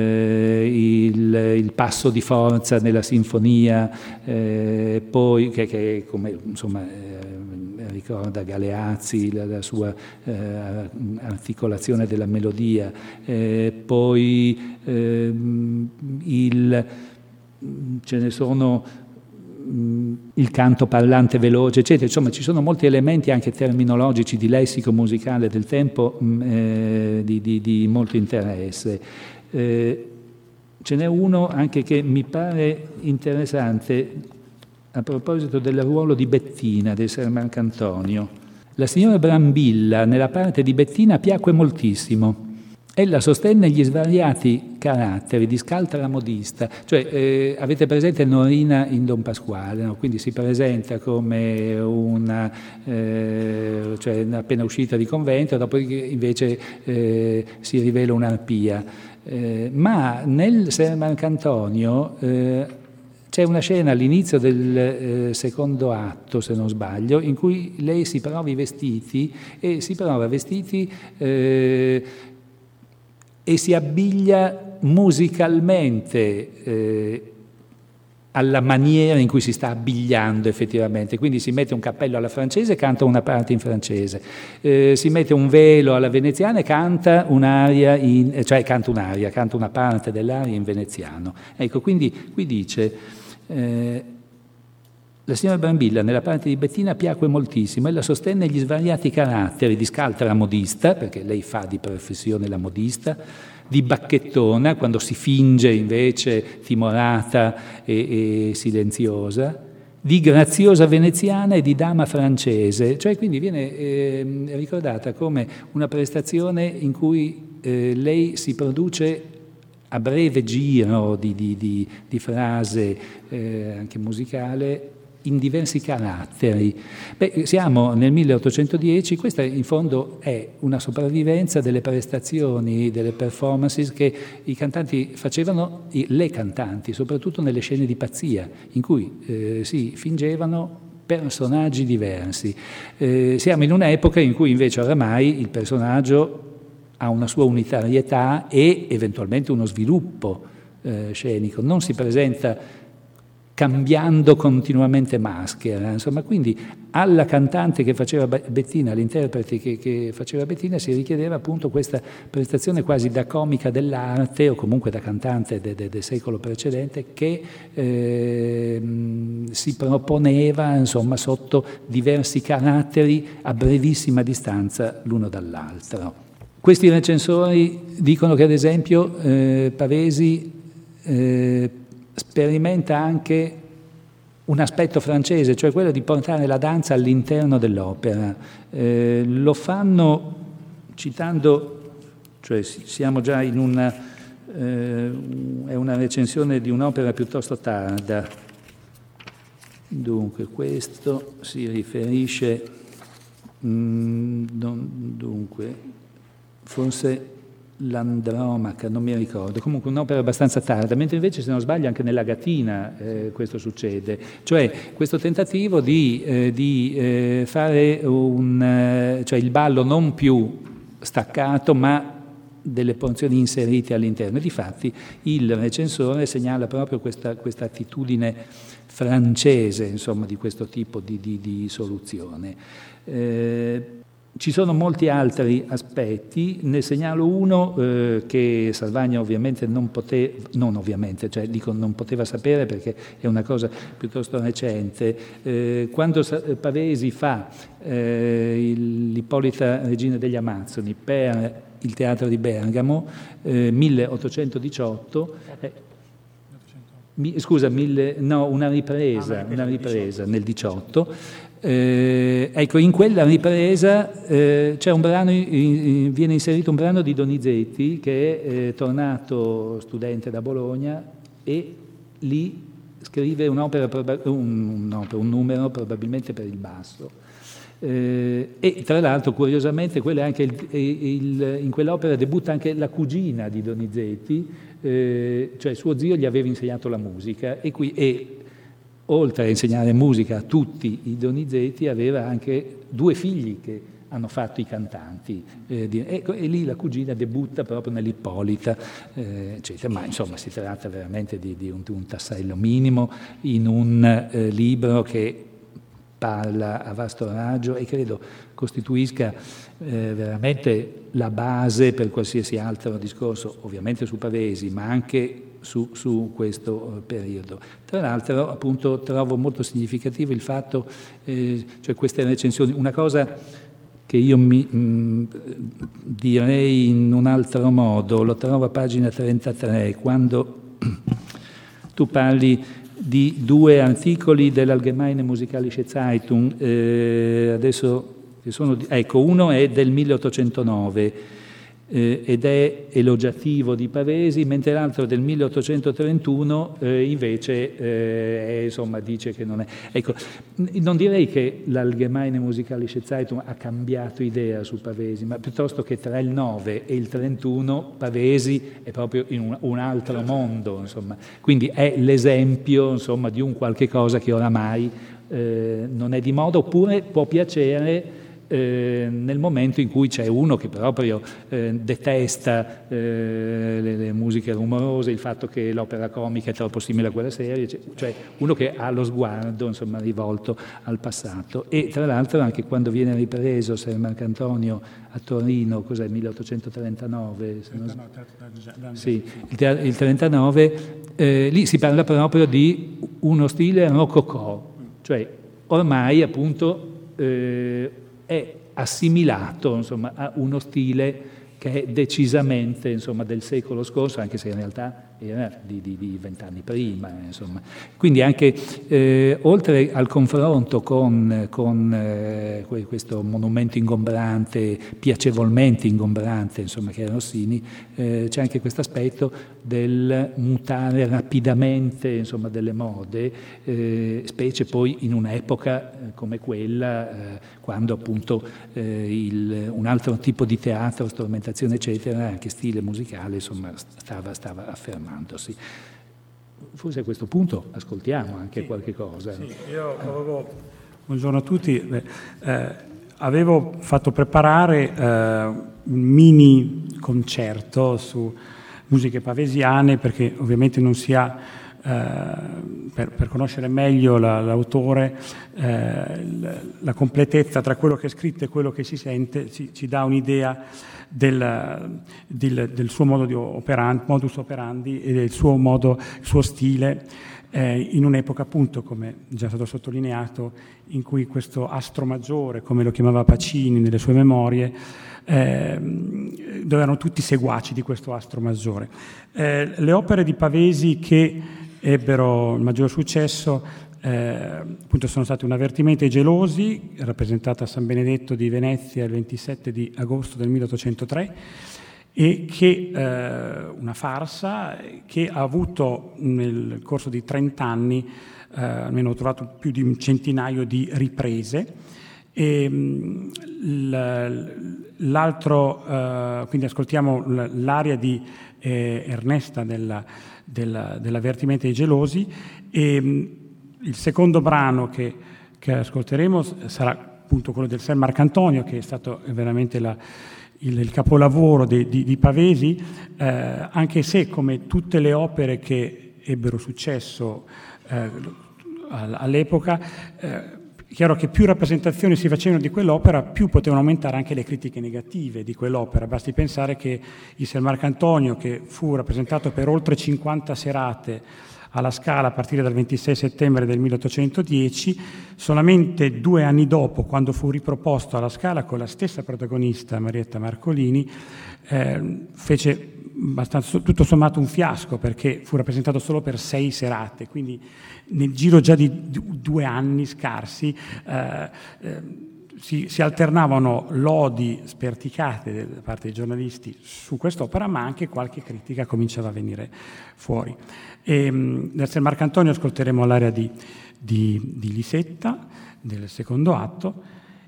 il passo di forza nella sinfonia, poi che come insomma ricorda Galeazzi, la sua articolazione della melodia, poi ce ne sono il canto parlante veloce, eccetera. Insomma, ci sono molti elementi anche terminologici di lessico musicale del tempo di molto interesse. Ce n'è uno anche che mi pare interessante a proposito del ruolo di Bettina, del Ser Marcantonio. La signora Brambilla, nella parte di Bettina, piacque moltissimo. Ella sostenne gli svariati caratteri di scaltra modista, cioè avete presente Norina in Don Pasquale, no? Quindi si presenta come una appena uscita di convento, dopodiché invece si rivela un'arpia. Ma nel Ser Marcantonio c'è una scena all'inizio del secondo atto, se non sbaglio, in cui lei si prova i vestiti e si abbiglia musicalmente alla maniera in cui si sta abbigliando effettivamente. Quindi si mette un cappello alla francese e canta una parte in francese, si mette un velo alla veneziana e canta un'aria, canta una parte dell'aria in veneziano. Ecco, quindi qui dice... la signora Brambilla nella parte di Bettina piacque moltissimo, ella sostenne gli svariati caratteri di scaltra modista, perché lei fa di professione la modista, di bacchettona, quando si finge invece timorata e silenziosa, di graziosa veneziana e di dama francese, cioè quindi viene ricordata come una prestazione in cui lei si produce a breve giro di frase anche musicale in diversi caratteri. Siamo nel 1810, questa in fondo è una sopravvivenza delle prestazioni, delle performances che i cantanti facevano, le cantanti, soprattutto nelle scene di pazzia, in cui si fingevano personaggi diversi. Siamo in un'epoca in cui invece oramai il personaggio ha una sua unitarietà e eventualmente uno sviluppo scenico, non si presenta cambiando continuamente maschera, insomma, quindi alla cantante che faceva Bettina, all'interprete che faceva Bettina, si richiedeva appunto questa prestazione quasi da comica dell'arte o comunque da cantante del secolo precedente che si proponeva insomma sotto diversi caratteri a brevissima distanza l'uno dall'altro. Questi recensori dicono che ad esempio Pavesi sperimenta anche un aspetto francese, cioè quello di portare la danza all'interno dell'opera. Lo fanno citando, cioè siamo già in è una recensione di un'opera piuttosto tarda. Dunque, questo si riferisce, forse l'Andromaca, non mi ricordo, comunque un'opera abbastanza tarda, mentre invece se non sbaglio anche nella Gatina questo succede, cioè questo tentativo di fare cioè il ballo non più staccato ma delle porzioni inserite all'interno. Difatti il recensore segnala proprio questa attitudine francese, insomma, di questo tipo di soluzione. Ci sono molti altri aspetti, ne segnalo uno che Salvagna ovviamente non poteva sapere perché è una cosa piuttosto recente. Quando Pavesi fa l'Ippolita Regina degli Amazzoni per il Teatro di Bergamo, 1818, una ripresa nel 18. Ecco, in quella ripresa c'è un brano, viene inserito un brano di Donizetti, che è tornato studente da Bologna e lì scrive un numero probabilmente per il basso. E tra l'altro, curiosamente, in quell'opera debutta anche la cugina di Donizetti, cioè suo zio gli aveva insegnato la musica e oltre a insegnare musica a tutti i Donizetti aveva anche 2 figli che hanno fatto i cantanti, e lì la cugina debutta proprio nell'Ippolita, eccetera. Ma insomma si tratta veramente di un tassello minimo in un libro che parla a vasto raggio e credo costituisca veramente la base per qualsiasi altro discorso, ovviamente su Pavesi, ma anche su questo periodo. Tra l'altro, appunto, trovo molto significativo il fatto, cioè queste recensioni, una cosa che io direi in un altro modo, lo trovo a pagina 33, quando tu parli di 2 articoli dell'Allgemeine Musikalische Zeitung, adesso uno è del 1809 ed è elogiativo di Pavesi, mentre l'altro del 1831 invece insomma dice che non è. Ecco, non direi che l'Allgemeine Musikalische Zeitung ha cambiato idea su Pavesi, ma piuttosto che tra il 9 e il 31 Pavesi è proprio in un altro mondo, insomma. Quindi è l'esempio, insomma, di un qualche cosa che oramai non è di moda, oppure può piacere nel momento in cui c'è uno che proprio detesta le musiche rumorose, il fatto che l'opera comica è troppo simile a quella seria, cioè uno che ha lo sguardo, insomma, rivolto al passato. E tra l'altro anche quando viene ripreso Ser Marcantonio a Torino, cos'è, 1839? Sì, il 39, lì si parla proprio di uno stile rococò, cioè ormai appunto è assimilato, insomma, a uno stile che è decisamente, insomma, del secolo scorso, anche se in realtà era di 20 anni prima, insomma. Quindi anche oltre al confronto con questo monumento ingombrante, piacevolmente ingombrante, insomma, che è Rossini, c'è anche questo aspetto del mutare rapidamente, insomma, delle mode, specie poi in un'epoca come quella, quando appunto un altro tipo di teatro, strumentazione eccetera, anche stile musicale, insomma, stava affermandosi. Forse a questo punto ascoltiamo anche qualche cosa. Sì, buongiorno a tutti. Avevo fatto preparare un mini concerto su musiche pavesiane, perché ovviamente non si ha, per conoscere meglio l'autore, la completezza tra quello che è scritto e quello che si sente, ci dà un'idea del suo modus operandi e del suo stile, in un'epoca appunto, come già è stato sottolineato, in cui questo astro maggiore, come lo chiamava Pacini nelle sue memorie, dove erano tutti seguaci di questo astro maggiore. Le opere di Pavesi che ebbero il maggior successo appunto sono state Un avvertimento ai gelosi, rappresentata a San Benedetto di Venezia il 27 di agosto del 1803, e che una farsa che ha avuto nel corso di 30 anni, almeno ho trovato più di un centinaio di riprese. E l'altro, quindi ascoltiamo l'aria di Ernesta dell'avvertimento ai gelosi, e il secondo brano che ascolteremo sarà appunto quello del Ser Marcantonio, che è stato veramente il capolavoro di Pavesi, anche se, come tutte le opere che ebbero successo all'epoca, chiaro che più rappresentazioni si facevano di quell'opera, più potevano aumentare anche le critiche negative di quell'opera. Basti pensare che il Ser Marcantonio, che fu rappresentato per oltre 50 serate alla Scala a partire dal 26 settembre del 1810. Solamente 2 anni dopo, quando fu riproposto alla Scala con la stessa protagonista, Marietta Marcolini, fece tutto sommato un fiasco, perché fu rappresentato solo per 6 serate, quindi nel giro già di 2 anni scarsi si alternavano lodi sperticate da parte dei giornalisti su quest'opera, ma anche qualche critica cominciava a venire fuori. Nel Ser Marcantonio ascolteremo l'aria di Lisetta, del secondo atto,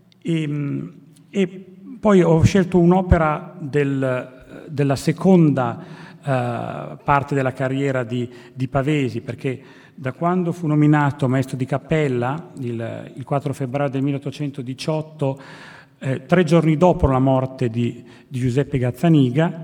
e poi ho scelto un'opera della seconda parte della carriera di Pavesi, perché da quando fu nominato maestro di cappella, il 4 febbraio del 1818, 3 giorni dopo la morte di Giuseppe Gazzaniga,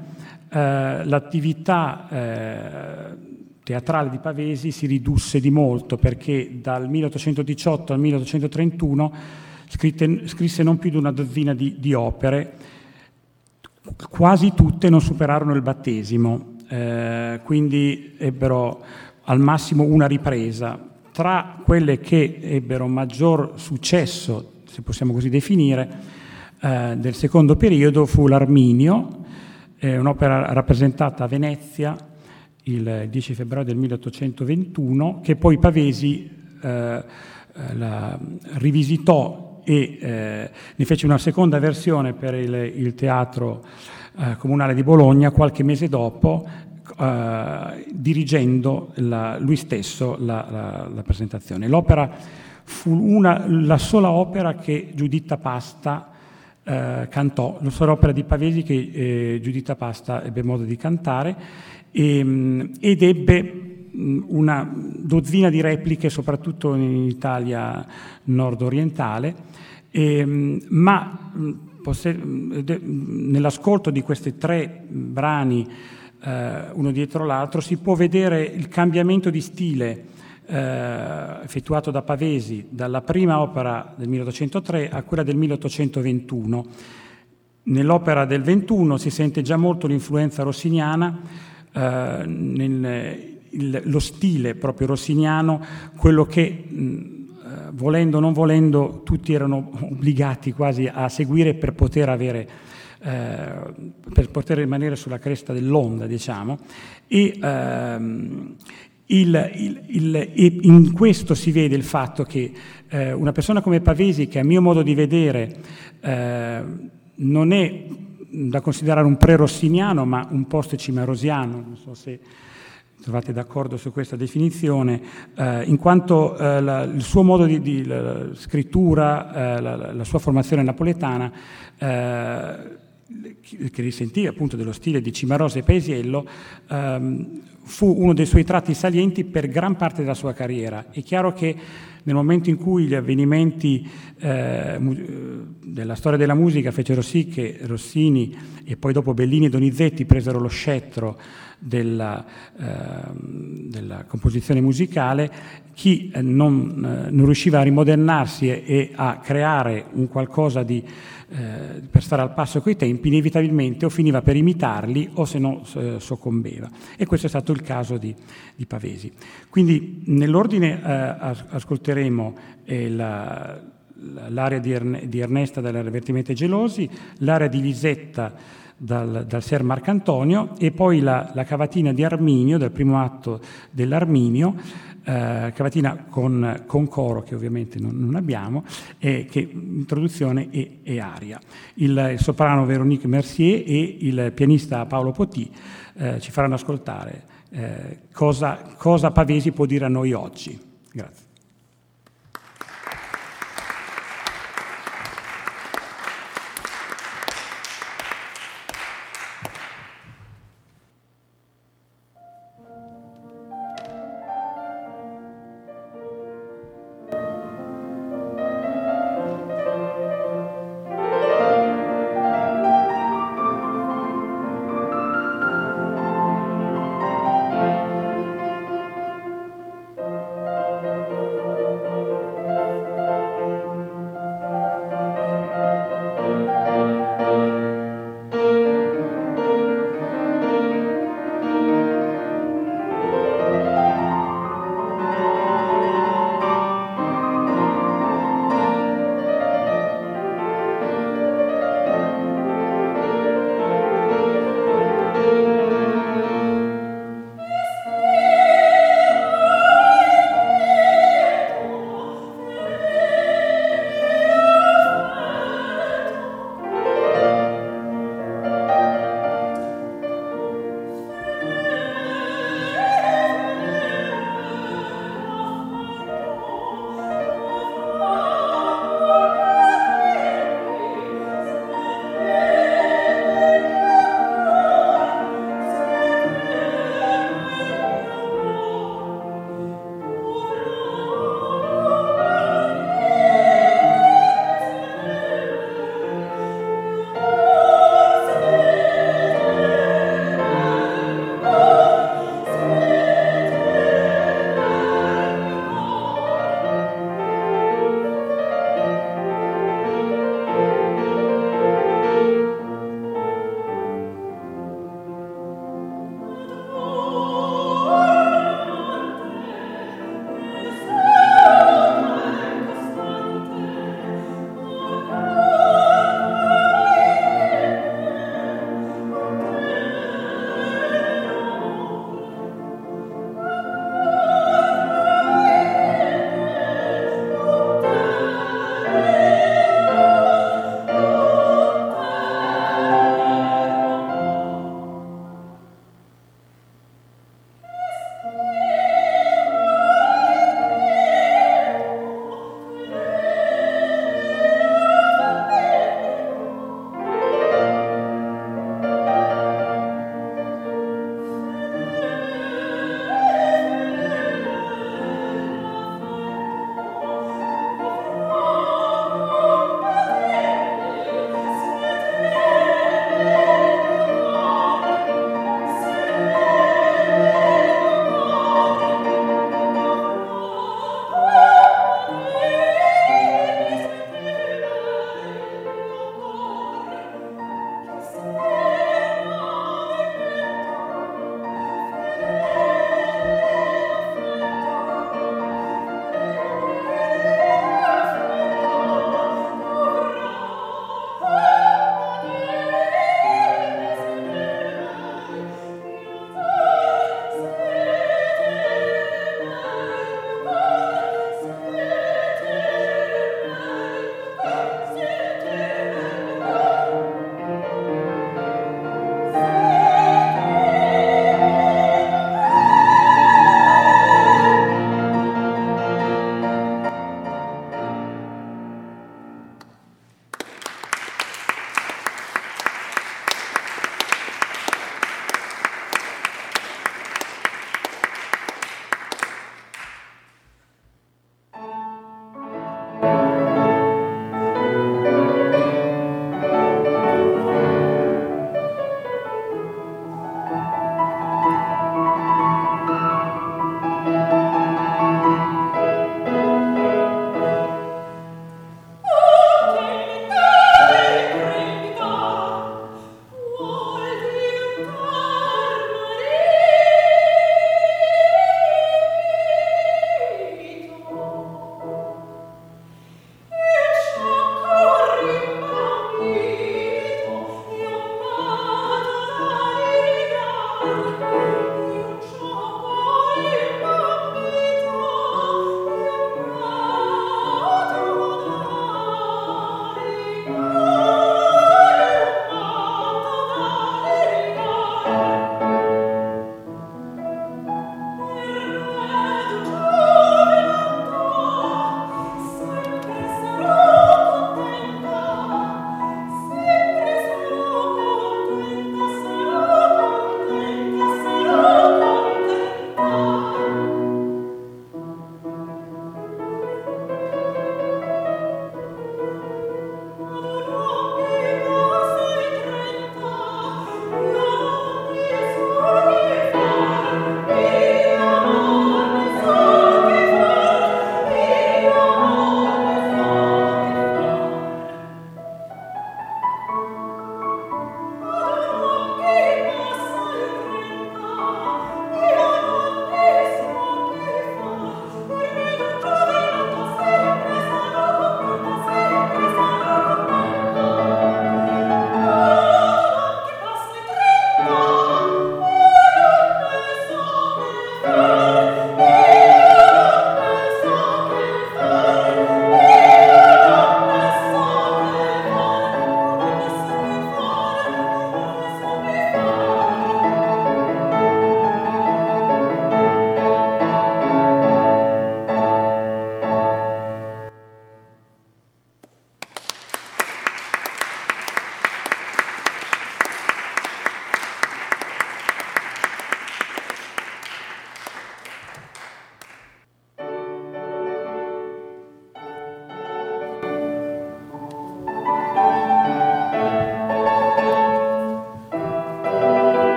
l'attività teatrale di Pavesi si ridusse di molto, perché dal 1818 al 1831 scrisse non più di una dozzina di opere, quasi tutte non superarono il battesimo, quindi ebbero al massimo una ripresa. Tra quelle che ebbero maggior successo, se possiamo così definire, del secondo periodo fu l'Arminio, un'opera rappresentata a Venezia il 10 febbraio del 1821, che poi Pavesi la rivisitò e ne fece una seconda versione per il Teatro Comunale di Bologna qualche mese dopo, dirigendo lui stesso la presentazione. L'opera fu la sola opera che Giuditta Pasta cantò, la sola opera di Pavesi che Giuditta Pasta ebbe modo di cantare, ed ebbe una dozzina di repliche, soprattutto in Italia nord-orientale, ma nell'ascolto di questi 3 brani, uno dietro l'altro, si può vedere il cambiamento di stile effettuato da Pavesi dalla prima opera del 1803 a quella del 1821. Nell'opera del 21 si sente già molto l'influenza rossiniana, lo stile proprio rossiniano, quello che volendo o non volendo tutti erano obbligati quasi a seguire per poter rimanere sulla cresta dell'onda, diciamo, e in questo si vede il fatto che una persona come Pavesi, che a mio modo di vedere non è da considerare un pre-rossiniano ma un post-cimarosiano, non so se trovate d'accordo su questa definizione, in quanto il suo modo di scrittura, la sua formazione napoletana, che risentiva appunto dello stile di Cimarosa e Paesiello, fu uno dei suoi tratti salienti per gran parte della sua carriera. È chiaro che nel momento in cui gli avvenimenti della storia della musica fecero sì che Rossini e poi dopo Bellini e Donizetti presero lo scettro della composizione musicale, chi non riusciva a rimodernarsi e a creare un qualcosa per stare al passo coi tempi, inevitabilmente o finiva per imitarli o se no soccombeva. E questo è stato il caso di Pavesi. Quindi nell'ordine ascolteremo l'aria di Ernesta dall'Avvertimenti Gelosi, l'aria di Lisetta dal Ser Marcantonio, e poi la cavatina di Arminio, dal primo atto dell'Arminio, cavatina con coro, che ovviamente non abbiamo, che introduzione e aria. Il soprano Véronique Mercier e il pianista Paolo Potì ci faranno ascoltare cosa Pavesi può dire a noi oggi. Grazie.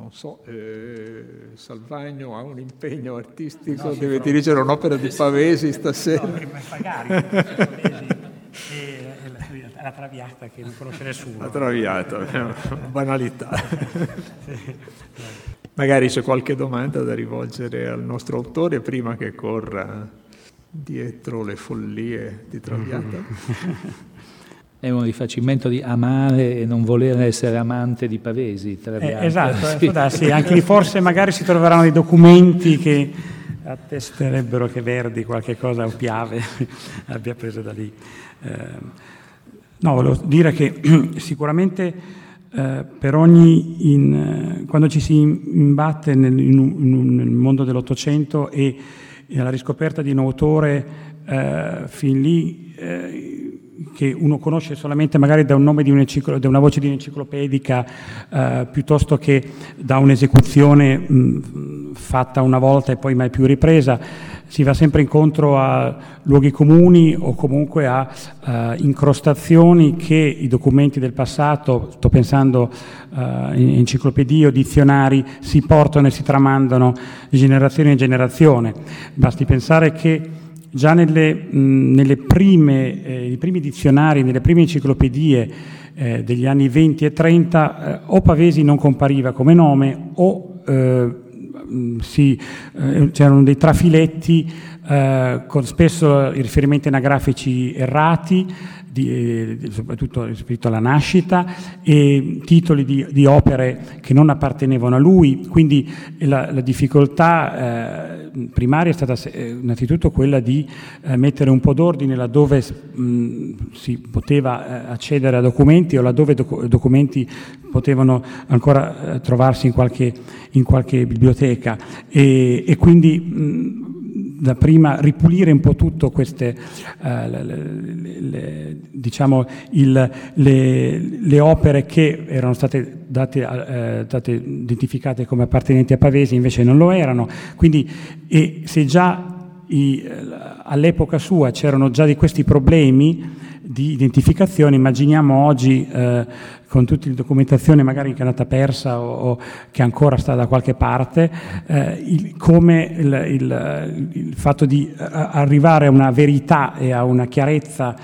non so, Salvagno ha un impegno artistico, deve dirigere un'opera di Pavesi stasera. No, magari Pavesi è la Traviata che non conosce nessuno. La Traviata, banalità. Magari c'è qualche domanda da rivolgere al nostro autore prima che corra dietro le follie di Traviata. È un rifacimento di amare e non voler essere amante di Pavesi. Esatto, sì. Può darsi. Anche lì forse magari si troveranno dei documenti che attesterebbero che Verdi qualche cosa o Piave abbia preso da lì. No, volevo dire che sicuramente per quando ci si imbatte nel mondo dell'Ottocento e alla riscoperta di un autore fin lì che uno conosce solamente magari da un nome da una voce di un'enciclopedica piuttosto che da un'esecuzione fatta una volta e poi mai più ripresa, si va sempre incontro a luoghi comuni o comunque a incrostazioni che i documenti del passato, sto pensando in enciclopedie o dizionari, si portano e si tramandano di generazione in generazione. Basti pensare che già nei primi dizionari, nelle prime enciclopedie degli anni 20 e 30, o Pavesi non compariva come nome o c'erano dei trafiletti con spesso i riferimenti anagrafici errati, soprattutto rispetto alla nascita, e titoli di opere che non appartenevano a lui. Quindi la difficoltà primaria è stata innanzitutto quella di mettere un po' d'ordine laddove si poteva accedere a documenti o laddove documenti potevano ancora trovarsi in qualche biblioteca, e quindi da prima ripulire un po' tutto queste le opere che erano state date identificate come appartenenti a Pavesi, invece non lo erano. Quindi, e se già all'epoca sua c'erano già di questi problemi di identificazione, immaginiamo oggi con tutta la documentazione magari che è andata persa o che ancora sta da qualche parte, come il fatto di arrivare a una verità e a una chiarezza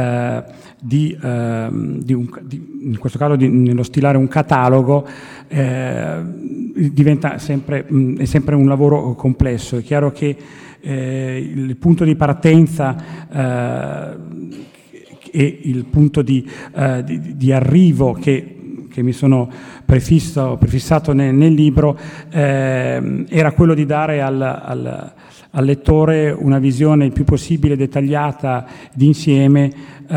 in questo caso nello stilare un catalogo, diventa sempre un lavoro complesso. È chiaro che il punto di partenza e il punto di arrivo che mi sono prefissato nel libro era quello di dare al lettore una visione il più possibile dettagliata d'insieme,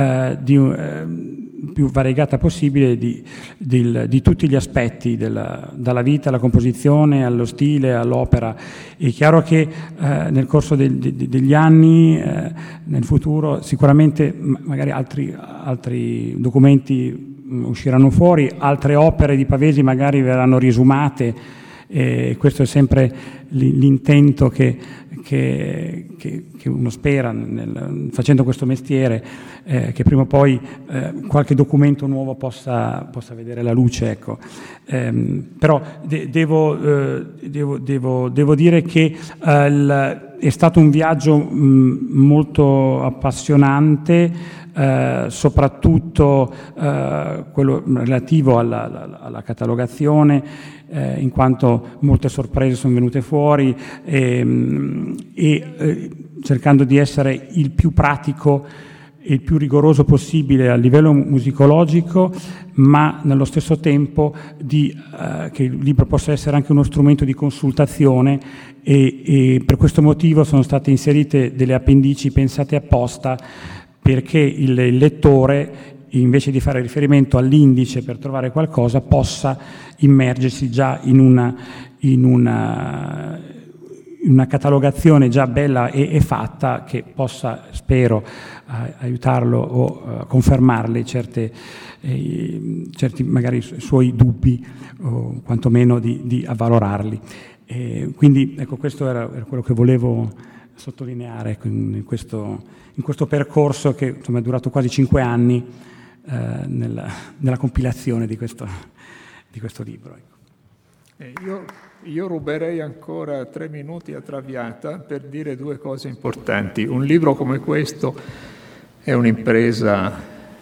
più variegata possibile di tutti gli aspetti dalla vita alla composizione, allo stile, all'opera. È chiaro che nel corso degli anni, nel futuro, sicuramente magari altri documenti usciranno fuori, altre opere di Pavesi magari verranno riesumate, e questo è sempre l'intento che uno spera facendo questo mestiere, che prima o poi qualche documento nuovo possa vedere la luce, ecco. Però devo dire che è stato un viaggio molto appassionante, soprattutto quello relativo alla catalogazione, in quanto molte sorprese sono venute fuori, e cercando di essere il più pratico e il più rigoroso possibile a livello musicologico, ma nello stesso tempo che il libro possa essere anche uno strumento di consultazione, e per questo motivo sono state inserite delle appendici pensate apposta perché il lettore, invece di fare riferimento all'indice per trovare qualcosa, possa immergersi già in una catalogazione già bella e fatta, che possa, spero, aiutarlo o confermarle certi magari suoi dubbi, o quantomeno di avvalorarli. Quindi ecco, questo era quello che volevo sottolineare in questo percorso che insomma è durato quasi 5 anni nella compilazione di questo libro. Ecco. Io ruberei ancora 3 minuti a traviata per dire 2 cose importanti. Un libro come questo è un'impresa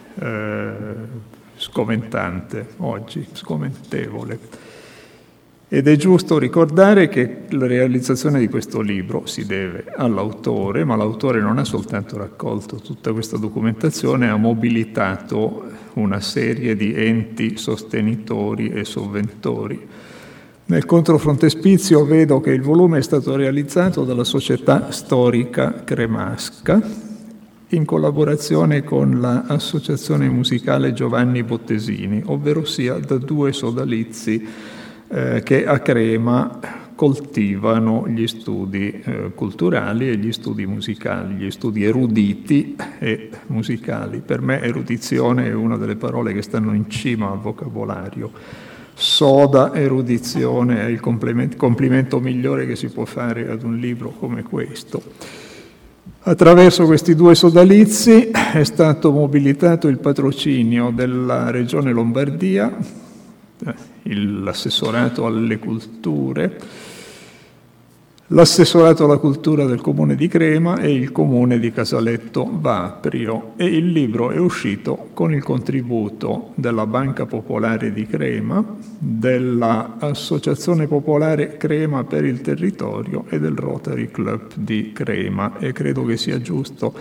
scomentante oggi, scomentevole. Ed è giusto ricordare che la realizzazione di questo libro si deve all'autore, ma l'autore non ha soltanto raccolto tutta questa documentazione, ha mobilitato una serie di enti sostenitori e sovventori. Nel controfrontespizio vedo che il volume è stato realizzato dalla Società Storica Cremasca in collaborazione con l'Associazione Musicale Giovanni Bottesini, ovvero sia da 2 sodalizi che a Crema coltivano gli studi culturali e gli studi musicali, gli studi eruditi e musicali. Per me erudizione è una delle parole che stanno in cima al vocabolario. Soda, erudizione è il complimento migliore che si può fare ad un libro come questo. Attraverso questi 2 sodalizi è stato mobilitato il patrocinio della Regione Lombardia, l'assessorato alle culture, l'assessorato alla cultura del Comune di Crema e il Comune di Casaletto Vaprio, e il libro è uscito con il contributo della Banca Popolare di Crema, dell'Associazione Popolare Crema per il Territorio e del Rotary Club di Crema, e credo che sia giusto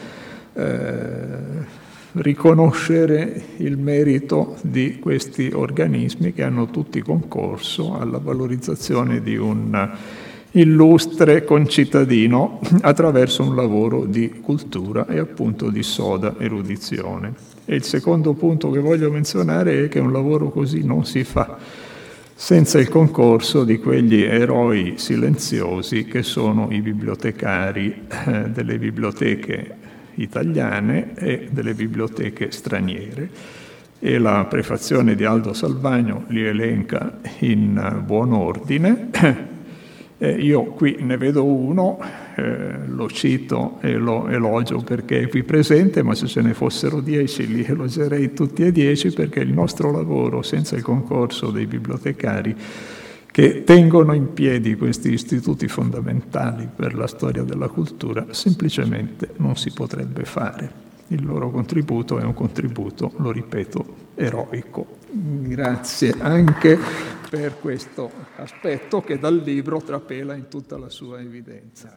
riconoscere il merito di questi organismi che hanno tutti concorso alla valorizzazione di un illustre concittadino attraverso un lavoro di cultura e appunto di soda erudizione. E il secondo punto che voglio menzionare è che un lavoro così non si fa senza il concorso di quegli eroi silenziosi che sono i bibliotecari delle biblioteche italiane e delle biblioteche straniere, e la prefazione di Aldo Salvagno li elenca in buon ordine. Io qui ne vedo uno, lo cito e lo elogio perché è qui presente, ma se ce ne fossero 10 li elogerei tutti e 10, perché il nostro lavoro senza il concorso dei bibliotecari che tengono in piedi questi istituti fondamentali per la storia della cultura semplicemente non si potrebbe fare. Il loro contributo è un contributo, lo ripeto, eroico. Grazie anche per questo aspetto che dal libro trapela in tutta la sua evidenza.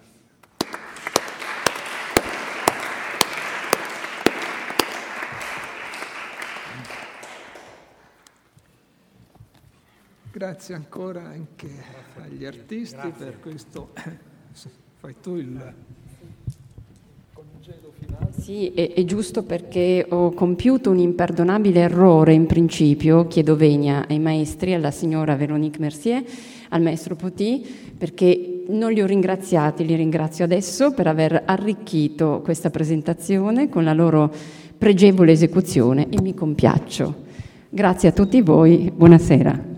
Grazie ancora anche agli artisti per questo. Fai tu il congedo finale. Sì, è giusto, perché ho compiuto un imperdonabile errore in principio. Chiedo venia ai maestri, alla signora Véronique Mercier, al maestro Poti, perché non li ho ringraziati, li ringrazio adesso per aver arricchito questa presentazione con la loro pregevole esecuzione, e mi compiaccio. Grazie a tutti voi, buonasera.